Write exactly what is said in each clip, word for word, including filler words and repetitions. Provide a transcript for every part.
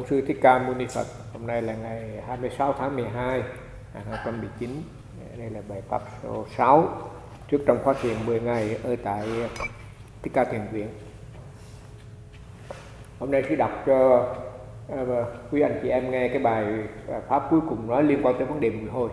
Bổn Sư Thích Ca Mâu Ni Phật. Hôm nay là ngày hai mươi sáu tháng mười hai năm hai nghìn không trăm mười chín. Đây là bài pháp số sáu trước trong khóa thiền mười ngày ở tại Thích Ca Thiền Viện. Hôm nay sẽ đọc cho uh, quý anh chị em nghe cái bài pháp cuối cùng nói liên quan tới vấn đề mùi hôi.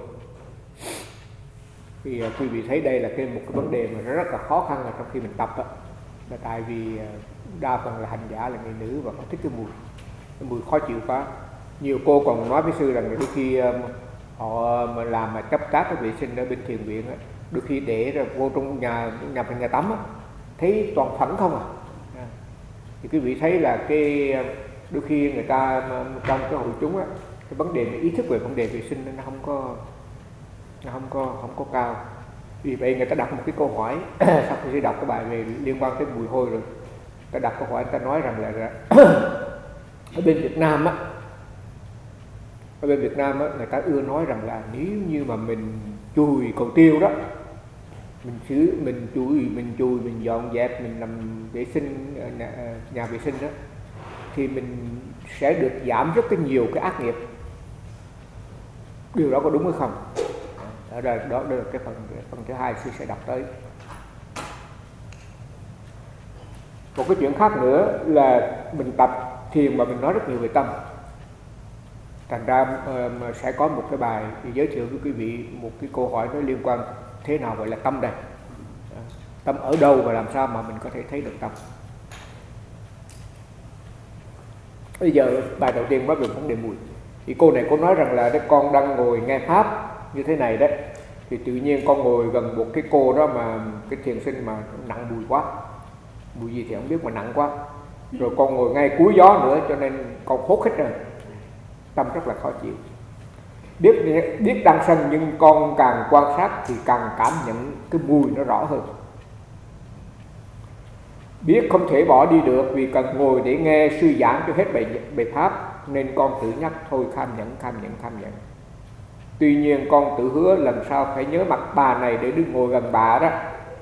Vì uh, quý vị thấy đây là cái một cái vấn đề mà nó rất là khó khăn là trong khi mình tập đó. Là tại vì uh, đa phần là hành giả là người nữ và không thích cái mùi, cái mùi khó chịu quá. Nhiều cô còn nói với sư rằng đôi khi um, họ mà làm mà chấp tác cái vệ sinh ở bên thiền viện á, đôi khi để rồi vô trong nhà nhà nhà tắm á, thấy toàn phấn không à. à. Thì quý vị thấy là cái đôi khi người ta trong cái hội chúng á, cái vấn đề ý thức về vấn đề vệ sinh nó không có nó không có không có cao. Vì vậy người ta đặt một cái câu hỏi sau khi đọc cái bài về liên quan tới mùi hôi rồi, ta đặt câu hỏi, ta nói rằng là ở bên Việt Nam á, ở bên Việt Nam á, người ta ưa nói rằng là nếu như mà mình chùi cầu tiêu đó, mình xử mình chùi mình chùi mình dọn dẹp, mình làm vệ sinh nhà, nhà vệ sinh đó, thì mình sẽ được giảm rất cái nhiều cái ác nghiệp. Điều đó có đúng hay không? Đó là, đó là cái phần phần thứ hai sư sẽ đọc tới. Một cái chuyện khác nữa là mình tập thiền mà mình nói rất nhiều về tâm. Thành ra uh, sẽ có một cái bài giới thiệu với quý vị một cái câu hỏi nó liên quan thế nào gọi là tâm đây. Tâm ở đâu và làm sao mà mình có thể thấy được tâm. Bây giờ bài đầu tiên nói về vấn đề mùi. Thì cô này cô nói rằng là đấy, con đang ngồi nghe pháp như thế này đấy, thì tự nhiên con ngồi gần một cái cô đó mà cái thiền sinh mà nặng mùi quá, mùi gì thì không biết mà nặng quá, rồi con ngồi ngay cuối gió nữa cho nên con hốt hết rồi, tâm rất là khó chịu. Biết biết đang sân nhưng con càng quan sát thì càng cảm nhận cái mùi nó rõ hơn. Biết không thể bỏ đi được vì cần ngồi để nghe sư giảng cho hết bài, bài pháp, nên con tự nhắc thôi kham nhẫn, kham nhẫn, kham nhẫn. Tuy nhiên con tự hứa lần sau phải nhớ mặt bà này để đừng ngồi gần bà đó.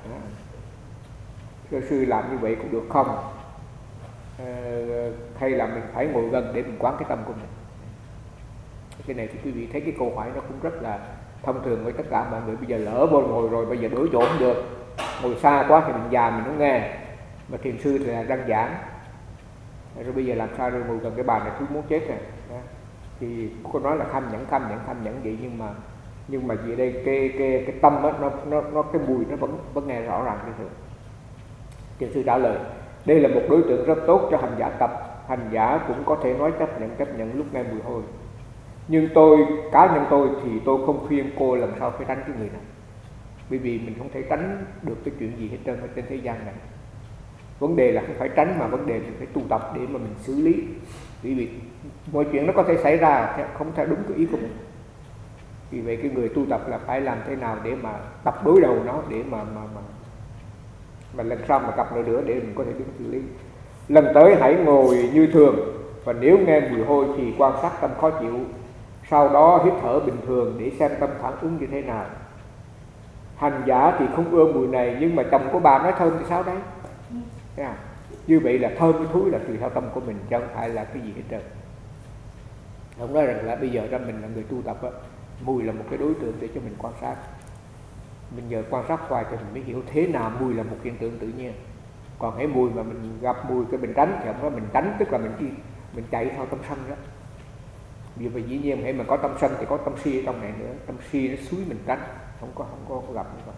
Sư sư làm như vậy cũng được không? À, hay là mình phải ngồi gần để mình quán cái tâm của mình? Cái này thì quý vị thấy cái câu hỏi nó cũng rất là thông thường với tất cả mọi người. Bây giờ lỡ vô ngồi rồi, bây giờ đổi chỗ không được, ngồi xa quá thì mình già mình không nghe, mà thiền sư thì là đang giảng, rồi bây giờ làm sao rồi ngồi gần cái bà này cứ muốn chết rồi. Thì cô nói là kham nhẫn, kham nhẫn, kham nhẫn vậy, nhưng mà nhưng mà vì đây cái cái cái tâm đó, nó nó nó cái mùi nó vẫn vẫn nghe rõ ràng như thường. Thiền sư trả lời, đây là một đối tượng rất tốt cho hành giả tập. Hành giả cũng có thể nói chấp nhận chấp nhận lúc nghe mùi hôi. Nhưng tôi, cá nhân tôi thì tôi không khuyên cô làm sao phải tránh cái người này. Bởi vì mình không thể tránh được cái chuyện gì hết trơn ở trên thế gian này. Vấn đề là không phải tránh, mà vấn đề mình phải tu tập để mà mình xử lý. Bởi vì mọi chuyện nó có thể xảy ra không theo đúng cái ý của mình. Vì vậy cái người tu tập là phải làm thế nào để mà tập đối đầu nó, để mà mà mà, mà lần sau mà gặp nữa để mình có thể đứng xử lý. Lần tới hãy ngồi như thường, và nếu nghe mùi hôi thì quan sát tâm khó chịu, sau đó hít thở bình thường để xem tâm phản ứng như thế nào. Hành giả thì không ưa mùi này, nhưng mà chồng của bà nói thơm thì sao đấy? À, như vậy là thơm cái thúi là tùy theo tâm của mình, chứ không phải là cái gì hết trơn. Ông nói rằng là bây giờ ra mình là người tu tập á, mùi là một cái đối tượng để cho mình quan sát. Mình giờ quan sát hoài cho mình mới hiểu thế nào mùi là một hiện tượng tự nhiên. Còn cái mùi mà mình gặp mùi cái mình tránh, thì không có mình tránh tức là mình đi mình chạy theo tâm sân đó. Vì vậy dĩ nhiên hãy mà có tâm sân thì có tâm si ở trong này nữa, tâm si nó xúi mình tránh, không có không có gặp nữa.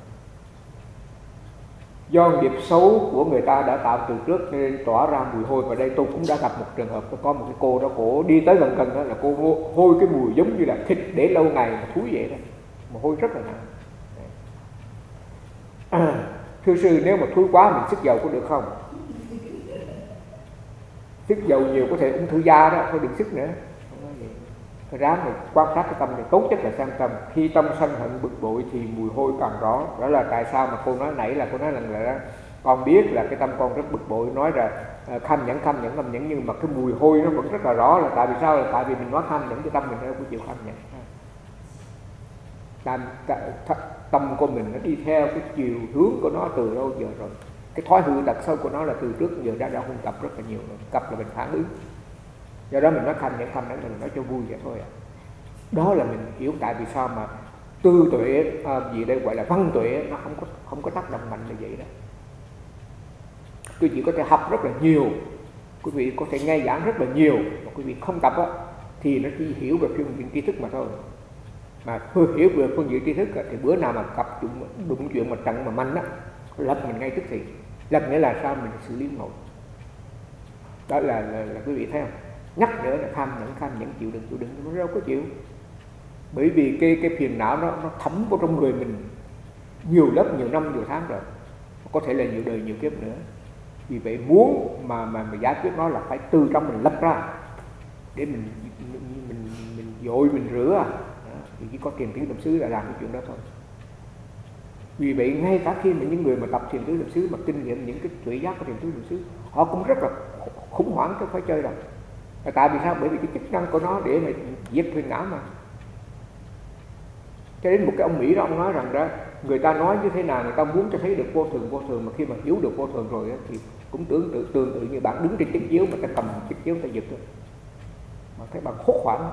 Do nghiệp xấu của người ta đã tạo từ trước nên tỏa ra mùi hôi. Và đây tôi cũng đã gặp một trường hợp, có một cái cô đó, cổ đi tới gần gần đó là cô hôi cái mùi giống như là thịt để lâu ngày mà thúi vậy đó, mà hôi rất là nặng. À, thưa sư, nếu mà thúi quá mình xức dầu có được không? Xức dầu nhiều có thể ung thư da đó, thôi đừng xức nữa. Phải ráng mà quan sát cái tâm này, tốt nhất là xem tâm. Khi tâm sân hận bực bội thì mùi hôi càng rõ. Đó là tại sao mà cô nói nãy là cô nói rằng là con biết là cái tâm con rất bực bội, nói là kham nhẫn, kham nhẫn, kham nhẫn, nhưng mà cái mùi hôi nó vẫn rất là rõ. Là tại vì sao? Là tại vì mình nói kham nhẫn cái tâm mình đâu có chịu kham nhẫn. Tâm, tâm của mình nó đi theo cái chiều hướng của nó từ lâu giờ rồi. Cái thói hư tật xấu của nó là từ trước giờ đã đã huân tập rất là nhiều rồi. Tập là mình phản ứng. Do đó mình nói kham nhẫn kham nhẫn mình nói cho vui vậy thôi ạ. Đó là mình hiểu tại vì sao mà tư tuệ à, gì đây gọi là văn tuệ nó không có không có tác động mạnh như vậy đó. Quý vị có thể học rất là nhiều, quý vị có thể nghe giảng rất là nhiều, mà quý vị không tập á thì nó chỉ hiểu về phương diện tri thức mà thôi. Mà hiểu về phương diện tri thức thì bữa nào mà gặp đụng, đụng chuyện mà trận mà manh á, lập mình ngay tức thì. Lập nghĩa là sao mình xử lý nổi. Đó là, là, là quý vị thấy không? Nhắc nhở là kham nhẫn kham nhẫn, chịu đựng chịu đựng, nó đâu có chịu. Bởi vì cái cái phiền não nó nó thấm vào trong người mình nhiều lớp, nhiều năm, nhiều tháng rồi, có thể là nhiều đời nhiều kiếp nữa. Vì vậy muốn mà mà mà giải quyết nó là phải từ trong mình lập ra để mình mình mình, mình dội mình rửa. Thì chỉ có thiền tứ niệm xứ là làm cái chuyện đó thôi. Vì vậy ngay cả khi mà những người mà tập thiền tứ niệm xứ mà kinh nghiệm những cái tuệ giác của thiền tứ niệm xứ, họ cũng rất là khủng hoảng chứ phải chơi đâu. Tại vì sao? Bởi vì cái chức năng của nó để mà diệt phiền não mà. Cho đến một cái ông Mỹ đó, ông nói rằng đó, người ta nói như thế nào, người ta muốn cho thấy được vô thường vô thường, mà khi mà hiểu được vô thường rồi đó, thì cũng tưởng tự tương tự như bạn đứng trên chiếc chiếu mà ta cầm chiếc chiếu ta giật thôi, mà thấy bạn hốt hoảng.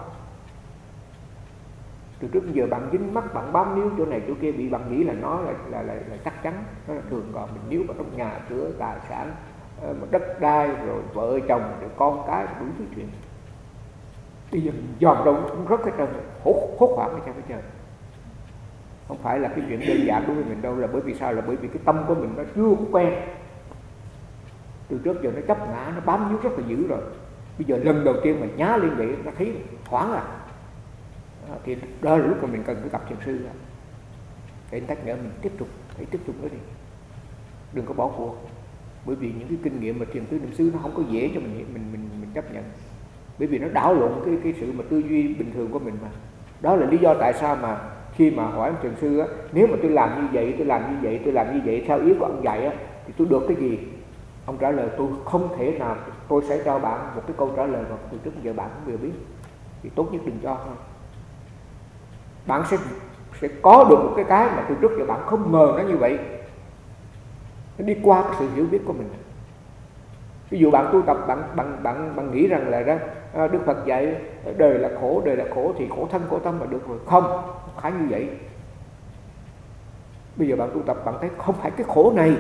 Từ trước đến giờ bạn dính mắt, bạn bám níu chỗ này chỗ kia, bị bạn nghĩ là nó là là là, là chắc chắn, nó là thường. Còn mình níu vào trong nhà cửa, tài sản, đất đai, rồi vợ chồng, rồi con cái, đủ thứ chuyện. Bây giờ mình dòm đâu cũng rất cái trơn, hốt hốt hoảng cái trời trời. Không phải là cái chuyện đơn giản đối với mình đâu, là bởi vì sao? Là bởi vì cái tâm của mình nó chưa quen. Từ trước giờ nó chấp ngã, nó bám níu rất là dữ rồi. Bây giờ lần đầu tiên mình nhá lên vậy, nó thấy hoảng à. Thì đó là lúc mà mình cần phải gặp thiền sư đó. Để nhắc nhở mình tiếp tục, phải tiếp tục nữa đi. Đừng có bỏ cuộc. Bởi vì những cái kinh nghiệm mà thiền tứ niệm xứ nó không có dễ cho mình mình mình mình chấp nhận. Bởi vì nó đảo lộn cái cái sự mà tư duy bình thường của mình mà. Đó là lý do tại sao mà khi mà hỏi ông thiền sư á, nếu mà tôi làm như vậy, tôi làm như vậy, tôi làm như vậy theo ý của ông dạy á, thì tôi được cái gì? Ông trả lời tôi không thể nào, tôi sẽ cho bạn một cái câu trả lời mà từ trước giờ bạn cũng vừa biết. Thì tốt nhất đừng cho thôi. Bạn sẽ sẽ có được một cái cái mà từ trước giờ bạn không ngờ nó như vậy. Nó đi qua cái sự hiểu biết của mình. Ví dụ bạn tu tập, bạn bạn bạn bạn nghĩ rằng là đó, Đức Phật dạy đời là khổ, đời là khổ thì khổ thân khổ tâm là được rồi. Không, không phải như vậy. Bây giờ bạn tu tập, bạn thấy không phải cái khổ này.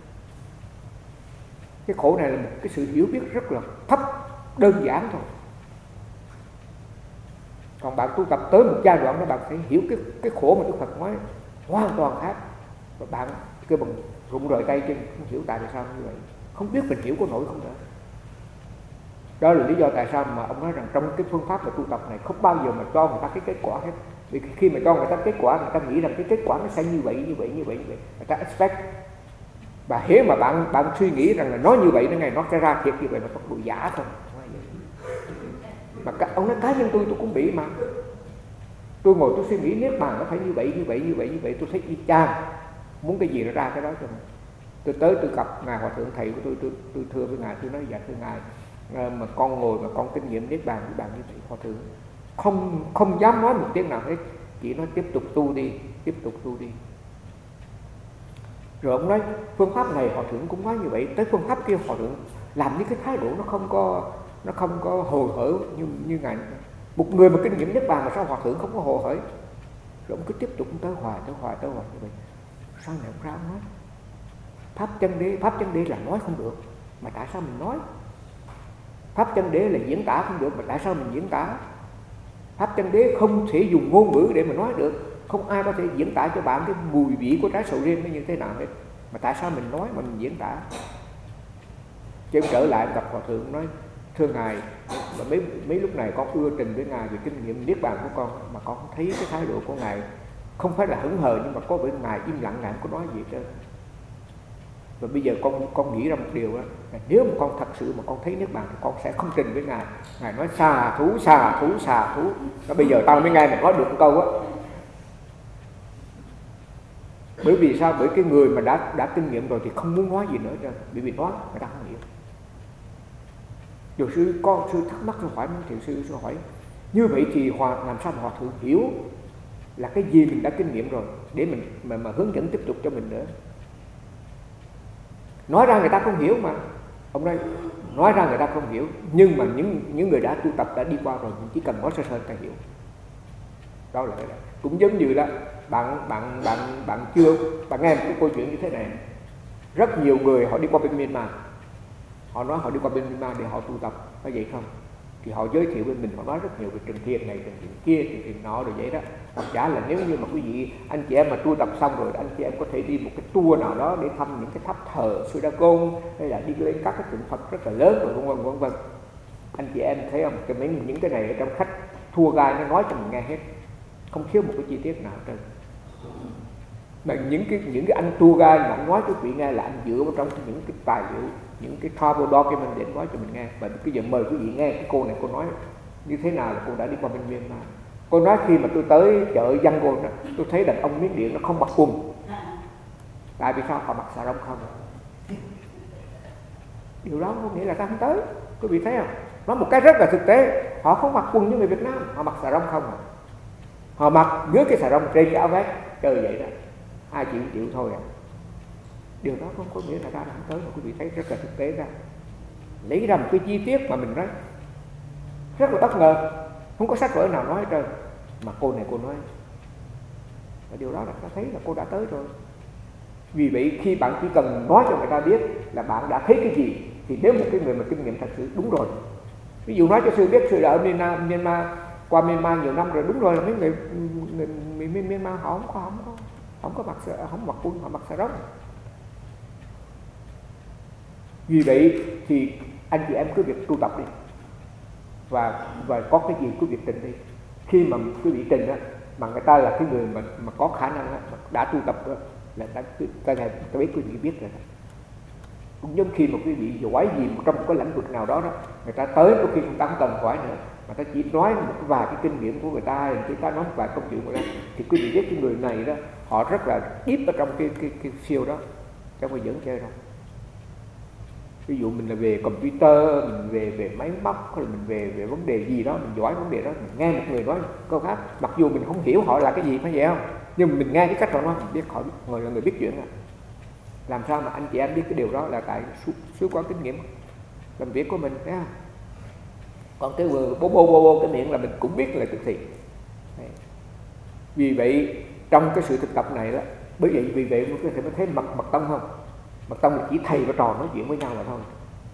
Cái khổ này là một cái sự hiểu biết rất là thấp, đơn giản thôi. Còn bạn tu tập tới một giai đoạn đó, bạn phải hiểu cái cái khổ mà Đức Phật nói hoàn toàn khác. Và bạn kêu bằng rụng rời tay chân, không hiểu tại sao như vậy. Không biết mình hiểu có nổi không nữa. Đó là lý do tại sao mà ông nói rằng trong cái phương pháp mà tu tập này không bao giờ mà cho người ta cái kết quả hết. Vì khi mà cho người ta kết quả, người ta nghĩ rằng cái kết quả nó sẽ như vậy, như vậy, như vậy, như vậy. Người ta expect. Và hễ mà bạn bạn suy nghĩ rằng là nói như vậy, nó ngày nó sẽ ra thiệt như vậy, mà tốc độ giả thôi. Mà ông nói cá nhân tôi, tôi cũng bị mà. Tôi ngồi tôi suy nghĩ niết bàn nó phải như vậy, như vậy, như vậy, như vậy. Tôi thấy y chang. Muốn cái gì nó ra cái đó cho mình. Tôi tới tôi gặp Ngài Hòa Thượng thầy của tôi, tôi, tôi thưa với Ngài, tôi nói dạ thưa Ngài, mà con ngồi mà con kinh nghiệm niết bàn với bạn như vậy, Hòa Thượng không không dám nói một tiếng nào hết, chỉ nói tiếp tục tu đi, tiếp tục tu đi. Rồi ông nói phương pháp này Hòa Thượng cũng nói như vậy, tới phương pháp kia Hòa Thượng làm những cái thái độ nó không có nó không có hồ hởi như như Ngài. Một người mà kinh nghiệm niết bàn mà sao Hòa Thượng không có hồ hởi? Rồi ông cứ tiếp tục tới hoài tới hoài tới hoài như vậy. Sao ngày hôm ra ông nói pháp chân đế, pháp chân đế là nói không được, mà tại sao mình nói? Pháp chân đế là diễn tả không được, mà tại sao mình diễn tả? Pháp chân đế không thể dùng ngôn ngữ để mà nói được. Không ai có thể diễn tả cho bạn cái mùi vị của trái sầu riêng nó như thế nào hết, mà tại sao mình nói mà mình diễn tả? Chứ em trở lại gặp Hòa Thượng nói thưa Ngài, mà mấy mấy lúc này con ưa trình với Ngài về kinh nghiệm niết bàn của con, mà con thấy cái thái độ của Ngài không phải là hững hờ, nhưng mà có vẻ Ngài im lặng, Ngài không có nói gì hết trơn. Và bây giờ con con nghĩ ra một điều đó, là nếu mà con thật sự mà con thấy niết bàn thì con sẽ không trình với Ngài. Ngài nói xà thú, xà thú, xà thú. Và bây giờ tao mới nghe mày nói được một câu á. Bởi vì sao? Bởi cái người mà đã đã kinh nghiệm rồi thì không muốn nói gì nữa trơn. Bởi vì nói người ta không hiểu. Điều sư con sư thắc mắc, sư hỏi thiền sư, sư hỏi như vậy thì hòa làm sao mà Hòa Thượng hiểu là cái gì mình đã kinh nghiệm rồi để mình mà, mà hướng dẫn tiếp tục cho mình nữa. Nói ra người ta không hiểu mà. Ông nói nói ra người ta không hiểu, nhưng mà những những người đã tu tập đã đi qua rồi, chỉ cần nói sơ sơ người ta hiểu. Đó là cái đó. Cũng giống như đó, bạn bạn bạn bạn chưa bạn nghe một cái câu chuyện như thế này. Rất nhiều người họ đi qua bên Myanmar, họ nói họ đi qua bên Myanmar để họ tu tập, có vậy không? Thì họ giới thiệu bên mình, họ nói rất nhiều về trường thiền này, trường thiền kia, trường thiền nọ rồi vậy đó. Thật giả là nếu như mà quý vị anh chị em mà tu tập xong rồi, anh chị em có thể đi một cái tour nào đó để thăm những cái tháp thờ Sudakon, hay là đi lên các cái tượng Phật rất là lớn rồi vân vân vân vân. Anh chị em thấy không? Cái mấy những cái này ở trong khách tour guide nó nói cho mình nghe hết, không thiếu một cái chi tiết nào hết trơn. Mà những cái những cái anh tour guide mà anh nói cho quý vị nghe là anh dựa vào trong những cái tài liệu, những cái travel document để nói cho mình nghe. Và bây giờ mời quý vị nghe cái cô này, cô nói như thế nào là cô đã đi qua bên Myanmar. Cô nói khi mà tôi tới chợ Yangon đó, tôi thấy đàn ông Miến Điện nó không mặc quần. Tại vì sao? Họ mặc xà rông không. Điều đó có nghĩa là ta không tới. Quý vị thấy không? Nói một cái rất là thực tế, họ không mặc quần như người Việt Nam, họ mặc xà rông không. Họ mặc dưới cái xà rông trên cái áo vest chơi vậy đó, hai triệu triệu thôi à. Điều đó không có nghĩa là ta đã tới, mà quý vị thấy rất là thực tế ra. Lấy ra một cái chi tiết mà mình nói rất là bất ngờ, không có sách vở nào nói hết trơn, mà cô này cô nói. Và điều đó là ta thấy là cô đã tới rồi. Vì vậy khi bạn chỉ cần nói cho người ta biết là bạn đã thấy cái gì, thì nếu một cái người mà kinh nghiệm thật sự đúng rồi. Ví dụ nói cho sư biết sư đã ở Myanmar, Myanmar qua Myanmar nhiều năm rồi, đúng rồi là mấy người người, người, người Myanmar họ không có không có không có mặc không mặc quân, họ mặc xà rông. Vì vậy thì anh chị em cứ việc tu tập đi, và và có cái gì cứ việc trình đi. Khi mà quý vị trình á, mà người ta là cái người mà mà có khả năng á, mà đã tu tập đó, là ta ta ta biết quý vị biết rồi. Cũng giống khi mà quý vị giỏi gì trong một cái lĩnh vực nào đó đó, người ta tới đôi khi người ta không cần hỏi nữa, mà ta chỉ nói một vài cái kinh nghiệm của người ta, hay người ta nói một vài câu chuyện của người ta, thì quý vị biết cái người này đó, họ rất là deep ở trong cái cái cái field đó, chứ không phải dẫn chơi đâu. Ví dụ mình là về computer, mình về về máy móc, hay là mình về về vấn đề gì đó, mình giỏi vấn đề đó, mình nghe một người nói câu khác, mặc dù mình không hiểu họ là cái gì, phải vậy không? Nhưng mà mình nghe cái cách họ nói, mình biết họ người là người biết chuyện à. Làm sao mà anh chị em biết cái điều đó là tại suốt quá kinh nghiệm làm việc của mình, thấy không? Còn cái vừa bô bô bô bô cái miệng là mình cũng biết là thực thì. Vì vậy trong cái sự thực tập này đó, bởi vậy vì vậy mình có thể thấy mật mật tông không? Mật tông là chỉ thầy và trò nói chuyện với nhau là thôi.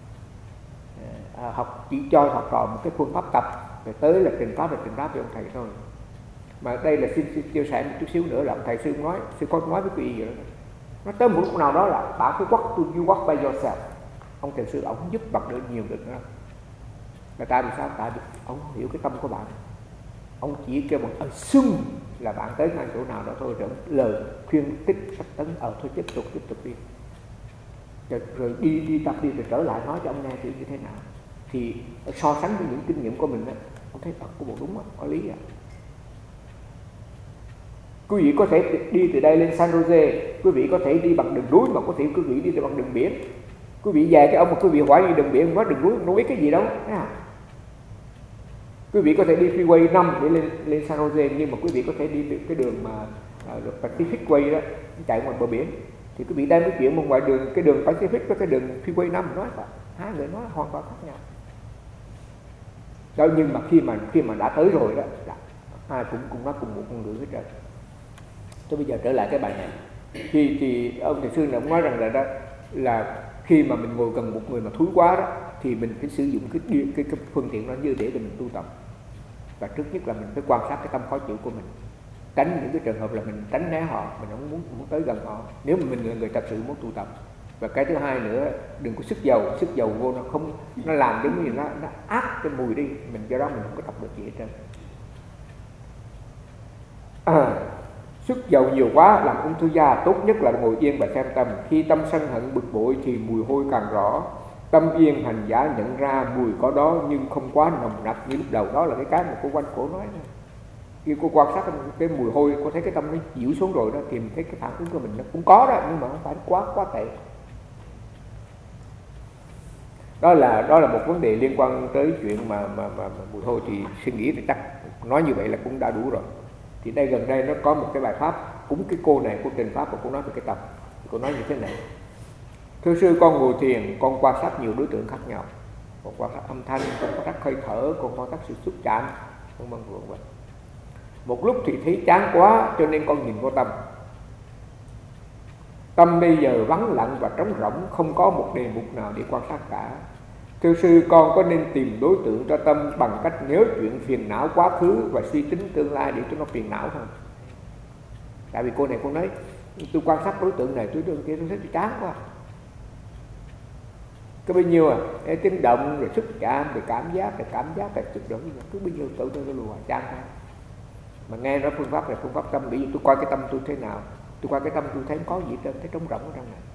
À, học chỉ cho học trò một cái phương pháp tập, rồi tới là trình pháp là trình pháp với ông thầy thôi. Mà đây là xin, xin chia sẻ một chút xíu nữa là ông thầy sư nói, sư có nói với quý vị vậy đó. Nó tới một lúc nào đó là bạn cứ walk to you walk by yourself. Ông thầy sư ông giúp bạn được nhiều được nữa. Là tại vì sao? Tại vì ông hiểu cái tâm của bạn. Ông chỉ kêu một assume là bạn tới ngay chỗ nào đó thôi, rồi ông lời khuyên tích sách tấn ở thôi tiếp tục tiếp tục đi. Rồi, rồi đi đi tập đi rồi trở lại nói cho ông nghe chuyện như thế nào. Thì so sánh với những kinh nghiệm của mình đó, ông thấy thật của bộ đúng đó, có lý à. Quý vị có thể đi từ đây lên San Jose, quý vị có thể đi bằng đường núi, mà có thể quý vị đi bằng đường biển. Quý vị về cái ông mà quý vị hỏi đi đường biển, nói đường núi, không biết cái gì đâu. À. Quý vị có thể đi freeway năm để lên lên San Jose, nhưng mà quý vị có thể đi cái đường mà uh, Pacific Way đó, chạy ngoài bờ biển. Thì quý vị đem cái chuyện một ngoài đường, cái đường Pacific với cái đường freeway năm nói là hai người nói hoàn toàn khác nhau. Đó, nhưng mà khi mà khi mà đã tới rồi đó, hai cũng cũng nói cùng một con ngữ hết trơn. Tôi bây giờ trở lại cái bài này, thì thì ông thầy sư này ông nói rằng là đó là khi mà mình ngồi gần một người mà thúi quá đó, thì mình phải sử dụng cái cái, cái, cái phương tiện đó như để mình tu tập. Và trước nhất là mình phải quan sát cái tâm khó chịu của mình, tránh những cái trường hợp là mình tránh né họ, mình không muốn muốn tới gần họ. Nếu mà mình là người thật sự muốn tu tập. Và cái thứ hai nữa, đừng có sức dầu, sức dầu vô nó không, nó làm giống như nó nó áp cái mùi đi, mình do đó mình không có tập được gì hết trơn. À, sức dầu nhiều quá làm ung thư da, tốt nhất là ngồi yên và xem tâm. Khi tâm sân hận bực bội thì mùi hôi càng rõ. Tâm yên hành giả nhận ra mùi có đó nhưng không quá nồng nặc như lúc đầu. Đó là cái cái mà cô Quanh Cổ nói đó. Khi cô quan sát cái mùi hôi, cô thấy cái tâm nó dịu xuống rồi đó, thì mình thấy cái phản ứng của mình nó cũng có đó, nhưng mà không phải quá quá tệ. Đó là đó là một vấn đề liên quan tới chuyện mà mà, mà, mà mùi hôi, thì suy nghĩ thì chắc nói như vậy là cũng đã đủ rồi. Thì đây gần đây nó có một cái bài pháp, cũng cái cô này cô trình pháp và cô nói về cái tâm. Cô nói như thế này: Thưa sư, con ngồi thiền, con quan sát nhiều đối tượng khác nhau. Con quan sát âm thanh, con quan sát hơi thở, con quan sát sự xúc chạm, vân vân vân vân. Một lúc thì thấy chán quá cho nên con nhìn vô tâm. Tâm bây giờ vắng lặng và trống rỗng, không có một đề mục nào để quan sát cả. Thưa sư, con có nên tìm đối tượng cho tâm bằng cách nhớ chuyện phiền não quá khứ và suy tính tương lai để cho nó phiền não không? Tại vì cô này cô nói tôi quan sát đối tượng này, đối tượng kia, tôi thấy tôi chán quá. Có bao nhiêu à? Tiếng động, rồi xúc chạm, rồi cảm giác, rồi cảm giác, rồi xúc động, cứ bao nhiêu tự tôi lùa chán quá. Mà nghe nói phương pháp này, phương pháp tâm, bởi vì tôi coi cái tâm tôi thế nào, tôi coi cái tâm tôi thấy không có gì trên, thấy trống rỗng ở trong này.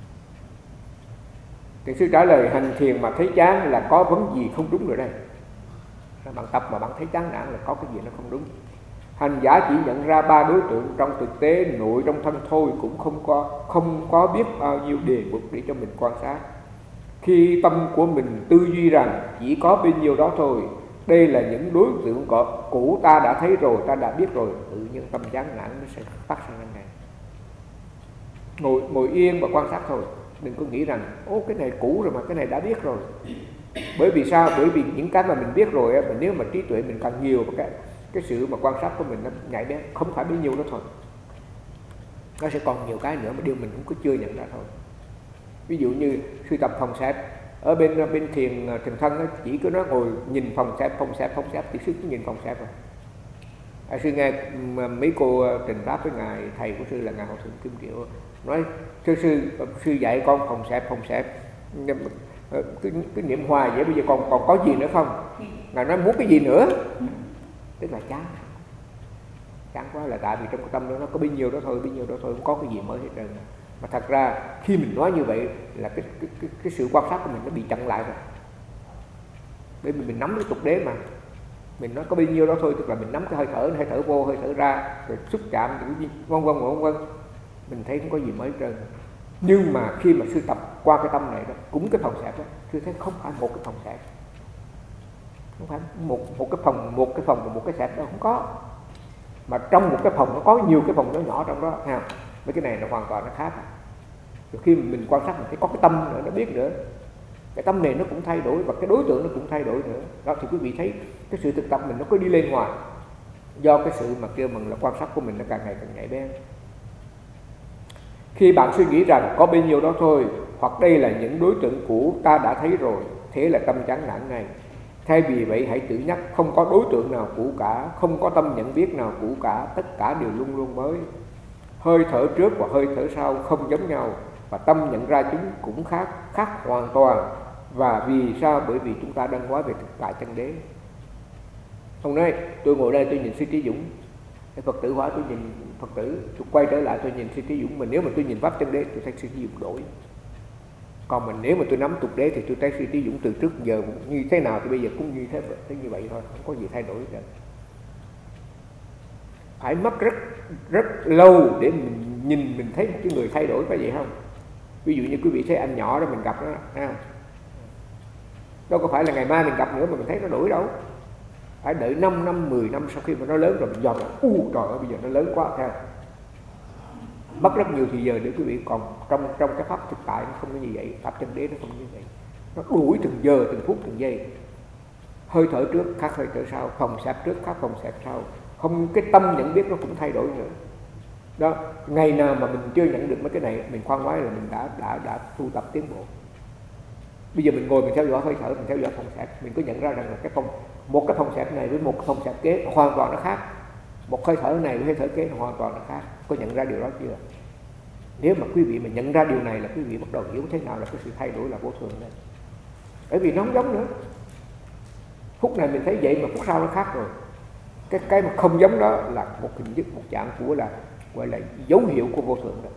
Thì sư trả lời hành thiền mà thấy chán là có vấn gì không đúng rồi đây. Bạn tập mà bạn thấy chán nản là có cái gì nó không đúng. Hành giả chỉ nhận ra ba đối tượng trong thực tế nội trong thân thôi, cũng không có không có biết bao nhiêu đề mục để cho mình quan sát. Khi tâm của mình tư duy rằng chỉ có bấy nhiêu đó thôi, đây là những đối tượng cũ ta đã thấy rồi, ta đã biết rồi, tự nhiên tâm chán nản nó sẽ phát sinh ra này. Ngồi ngồi yên và quan sát thôi, đừng có nghĩ rằng ô cái này cũ rồi mà cái này đã biết rồi. Bởi vì sao? Bởi vì những cái mà mình biết rồi á, mình nếu mà trí tuệ mình càng nhiều, cái cái sự mà quan sát của mình nó nhạy bén, không phải bấy nhiêu đó thôi, nó sẽ còn nhiều cái nữa mà điều mình cũng có chưa nhận ra thôi. Ví dụ như sư tập phòng xẹp ở bên bên thiền thiền thân đó, chỉ cứ nó ngồi nhìn phòng xẹp phòng xẹp phòng xẹp thì sư cứ nhìn phòng xẹp rồi. À, sư nghe mấy cô trình pháp với ngài thầy của sư là ngài Hòa Thượng Kim Triệu nói thưa sư, sư dạy con phòng xẹp phòng xẹp cứ, cứ niệm hoài vậy, bây giờ còn còn có gì nữa không? Ngài nói muốn cái gì nữa? Tức là chán chán quá, là tại vì trong cái tâm đó nó có bấy nhiêu đó thôi, bấy nhiêu đó thôi, không có cái gì mới hết trơn. Mà thật ra khi mình nói như vậy là cái cái cái, cái sự quan sát của mình nó bị chặn lại rồi. Bởi vì mình nắm cái tục đế mà mình nói có bấy nhiêu đó thôi, tức là mình nắm cái hơi thở, hơi thở vô, hơi thở ra, rồi xúc chạm, vân vân vân vân, mình thấy không có gì mới hết trơn. Nhưng mà khi mà sư tập qua cái tâm này đó, cũng cái phòng xẹp đó, sư thấy không phải một cái phòng xẹp, không phải một một cái phòng một cái phòng và một cái xẹp đâu, không có, mà trong một cái phòng nó có nhiều cái phòng nhỏ nhỏ trong đó, ha. Mấy cái này là hoàn toàn nó khác. Rồi khi mình quan sát mình thấy có cái tâm nữa, nó biết nữa, cái tâm này nó cũng thay đổi và cái đối tượng nó cũng thay đổi nữa. Đó thì quý vị thấy cái sự thực tập mình nó cứ đi lên ngoài, do cái sự mà kêu mình là quan sát của mình nó càng ngày càng nhạy bén. Khi bạn suy nghĩ rằng có bấy nhiêu đó thôi, hoặc đây là những đối tượng cũ ta đã thấy rồi, thế là tâm chán nản ngay. Thay vì vậy hãy tự nhắc không có đối tượng nào cũ cả, không có tâm nhận biết nào cũ cả, tất cả đều luôn luôn mới. Hơi thở trước và hơi thở sau không giống nhau, và tâm nhận ra chúng cũng khác, khác hoàn toàn. Và vì sao? Bởi vì chúng ta đang nói về thực tại chân đế. Ông nói tôi ngồi đây tôi nhìn sư Trí Dũng, Phật tử hỏi tôi nhìn Phật tử, tôi quay trở lại tôi nhìn sư Trí Dũng, mà nếu mà tôi nhìn pháp chân đế tôi thấy sư Trí Dũng đổi. Còn mình nếu mà tôi nắm tục đế thì tôi thấy sư Trí Dũng từ trước giờ như thế nào thì bây giờ cũng như thế, thế như vậy thôi, không có gì thay đổi hết. Phải mất rất rất lâu để mình nhìn mình thấy một cái người thay đổi, phải vậy không? Ví dụ như quý vị thấy anh nhỏ đó mình gặp nó, thấy không? Đâu có phải là ngày mai mình gặp nữa mà mình thấy nó đổi đâu. Phải đợi năm năm, mười năm sau khi mà nó lớn rồi mình dòm là u trời ơi bây giờ nó lớn quá, theo mất rất nhiều thời giờ để quý vị. Còn trong trong cái pháp thực tại nó không có như vậy, pháp chân đế nó không như vậy, nó đuổi từng giờ, từng phút, từng giây. Hơi thở trước khác hơi thở sau, phòng xẹp trước khác phòng xẹp sau, không cái tâm nhận biết nó cũng thay đổi nữa. Đó, ngày nào mà mình chưa nhận được mấy cái này, mình khoan ngoái là mình đã đã đã tu tập tiến bộ. Bây giờ mình ngồi mình theo dõi hơi thở, mình theo dõi phòng xẹp, mình có nhận ra rằng là cái phòng một cái phòng xẹp này với một cái phòng xẹp kế hoàn toàn nó khác, một hơi thở này với hơi thở kế hoàn toàn nó khác. Có nhận ra điều đó chưa? Nếu mà quý vị mà nhận ra điều này là quý vị bắt đầu hiểu thế nào là cái sự thay đổi là vô thường đấy. Bởi vì nó không giống nữa. Phút này mình thấy vậy mà phút sau nó khác rồi. Cái cái mà không giống đó là một hình thức, một dạng của là gọi là dấu hiệu của vô thường đó.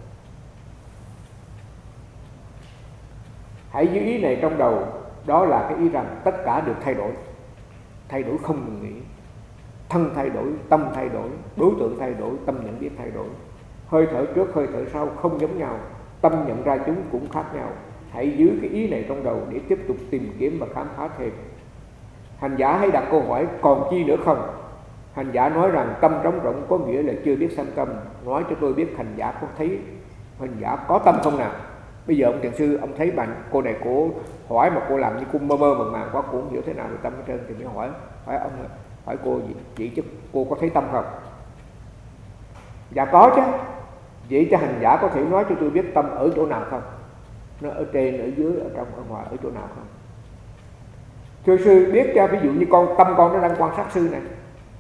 Hãy giữ ý này trong đầu, đó là cái ý rằng tất cả được thay đổi, thay đổi không ngừng nghỉ. Thân thay đổi, tâm thay đổi, đối tượng thay đổi, tâm nhận biết thay đổi. Hơi thở trước, hơi thở sau không giống nhau, tâm nhận ra chúng cũng khác nhau. Hãy giữ cái ý này trong đầu để tiếp tục tìm kiếm và khám phá thêm. Hành giả hãy đặt câu hỏi còn chi nữa không? Hành giả nói rằng tâm trống rỗng có nghĩa là chưa biết sanh tâm. Nói cho tôi biết hành giả có thấy hành giả có tâm không nào? Bây giờ ông thiền sư ông thấy bạn cô này cô hỏi mà cô làm như cô mơ mơ màng màng quá, cô không hiểu thế nào về tâm hết trơn, thì mới hỏi hỏi ông hỏi cô gì chị chứ cô có thấy tâm không? Dạ có chứ. Vậy cho hành giả có thể nói cho tôi biết tâm ở chỗ nào không? Nó ở trên, ở dưới, ở trong, ở ngoài, ở chỗ nào không? Thưa sư biết cho, ví dụ như con tâm con nó đang quan sát sư này.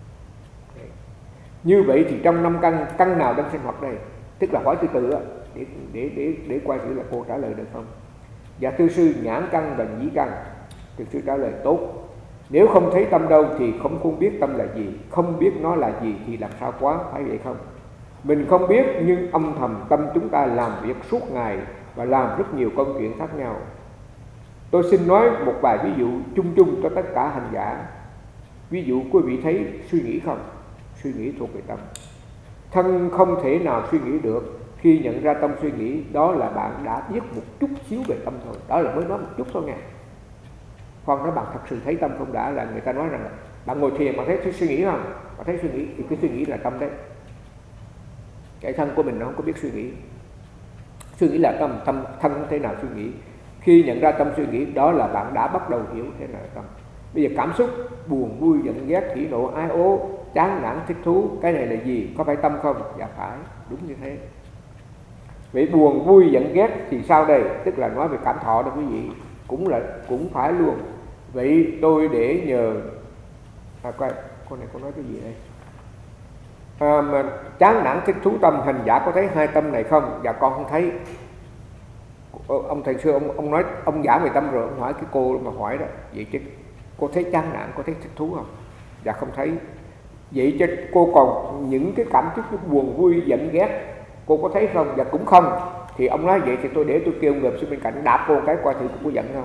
Như vậy thì trong năm căn, căn nào đang sinh hoạt đây? Tức là hỏi từ từ để để để để quay thử là cô trả lời được không? Dạ thưa sư, nhãn căn và nhĩ căn. Thiền sư trả lời tốt. Nếu không thấy tâm đâu thì không không biết tâm là gì, không biết nó là gì thì làm sao quá, phải vậy không? Mình không biết nhưng âm thầm tâm chúng ta làm việc suốt ngày và làm rất nhiều công chuyện khác nhau. Tôi xin nói một vài ví dụ chung chung cho tất cả hành giả. Ví dụ quý vị thấy suy nghĩ không? Suy nghĩ thuộc về tâm. Thân không thể nào suy nghĩ được. Khi nhận ra tâm suy nghĩ, đó là bạn đã biết một chút xíu về tâm thôi. Đó là mới nói một chút thôi nha. Còn nếu bạn thật sự thấy tâm không đã, là người ta nói rằng là bạn ngồi thiền mà thấy suy nghĩ không? Bạn thấy suy nghĩ thì cái suy nghĩ là tâm đấy. Cái thân của mình nó không có biết suy nghĩ. Suy nghĩ là tâm, tâm thân không thể nào suy nghĩ. Khi nhận ra tâm suy nghĩ, đó là bạn đã bắt đầu hiểu thế nào là tâm. Bây giờ cảm xúc buồn, vui, giận, ghét, hỉ nộ, ái ố, chán nản, thích thú, cái này là gì? Có phải tâm không? Dạ phải, đúng như thế. Vậy buồn, vui, giận, ghét thì sao đây? Tức là nói về cảm thọ đó quý vị. Cũng là cũng phải luôn. Vậy tôi để nhờ à coi con này con nói cái gì đây? À, mà chán nản thích thú tâm, hành giả có thấy hai tâm này không? Dạ con không thấy. Ông thầy xưa ông ông nói ông giảng về tâm rồi, ông hỏi cái cô mà hỏi đó, vậy chứ cô thấy chán nản, cô thấy thích thú không? Dạ không thấy. Vậy chứ cô còn những cái cảm xúc buồn vui giận ghét cô có thấy không? Dạ cũng không. Thì ông nói vậy thì tôi để tôi kêu người xuống bên cạnh đạp cô một cái qua thử cô có giận không?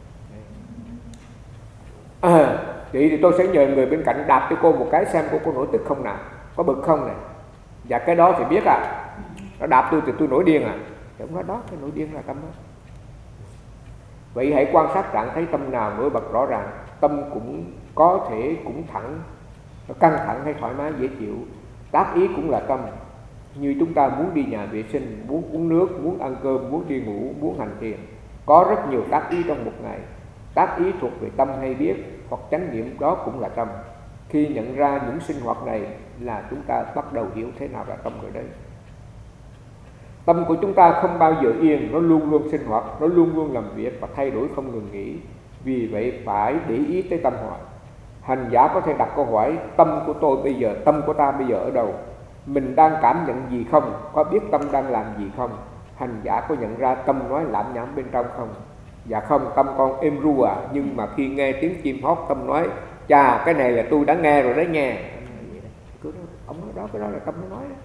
À, vậy thì tôi sẽ nhờ người bên cạnh đạp cho cô một cái xem cô có nổi tức không nào, có bực không này. Dạ cái đó thì biết à, nó đạp tôi thì tôi nổi điên à. Thì ông nói đó, cái nổi điên là tâm đó. Vậy hãy quan sát trạng thấy tâm nào nổi bật rõ ràng. Tâm cũng có thể cũng thẳng, căng thẳng hay thoải mái dễ chịu. Tác ý cũng là tâm. Như chúng ta muốn đi nhà vệ sinh, muốn uống nước, muốn ăn cơm, muốn đi ngủ, muốn hành thiền. Có rất nhiều tác ý trong một ngày. Tác ý thuộc về tâm hay biết hoặc chánh niệm, đó cũng là tâm. Khi nhận ra những sinh hoạt này là chúng ta bắt đầu hiểu thế nào là tâm rồi đấy. Tâm của chúng ta không bao giờ yên, nó luôn luôn sinh hoạt, nó luôn luôn làm việc và thay đổi không ngừng nghỉ. Vì vậy phải để ý tới tâm hoài. Hành giả có thể đặt câu hỏi, tâm của tôi bây giờ, tâm của ta bây giờ ở đâu? Mình đang cảm nhận gì không? Có biết tâm đang làm gì không? Hành giả có nhận ra tâm nói lảm nhảm bên trong không? Dạ không, tâm con êm ru à. Nhưng mà khi nghe tiếng chim hót, tâm nói chà, cái này là tôi đã nghe rồi đấy nghe. Ông nói đó, cái đó là tâm nó nói đó.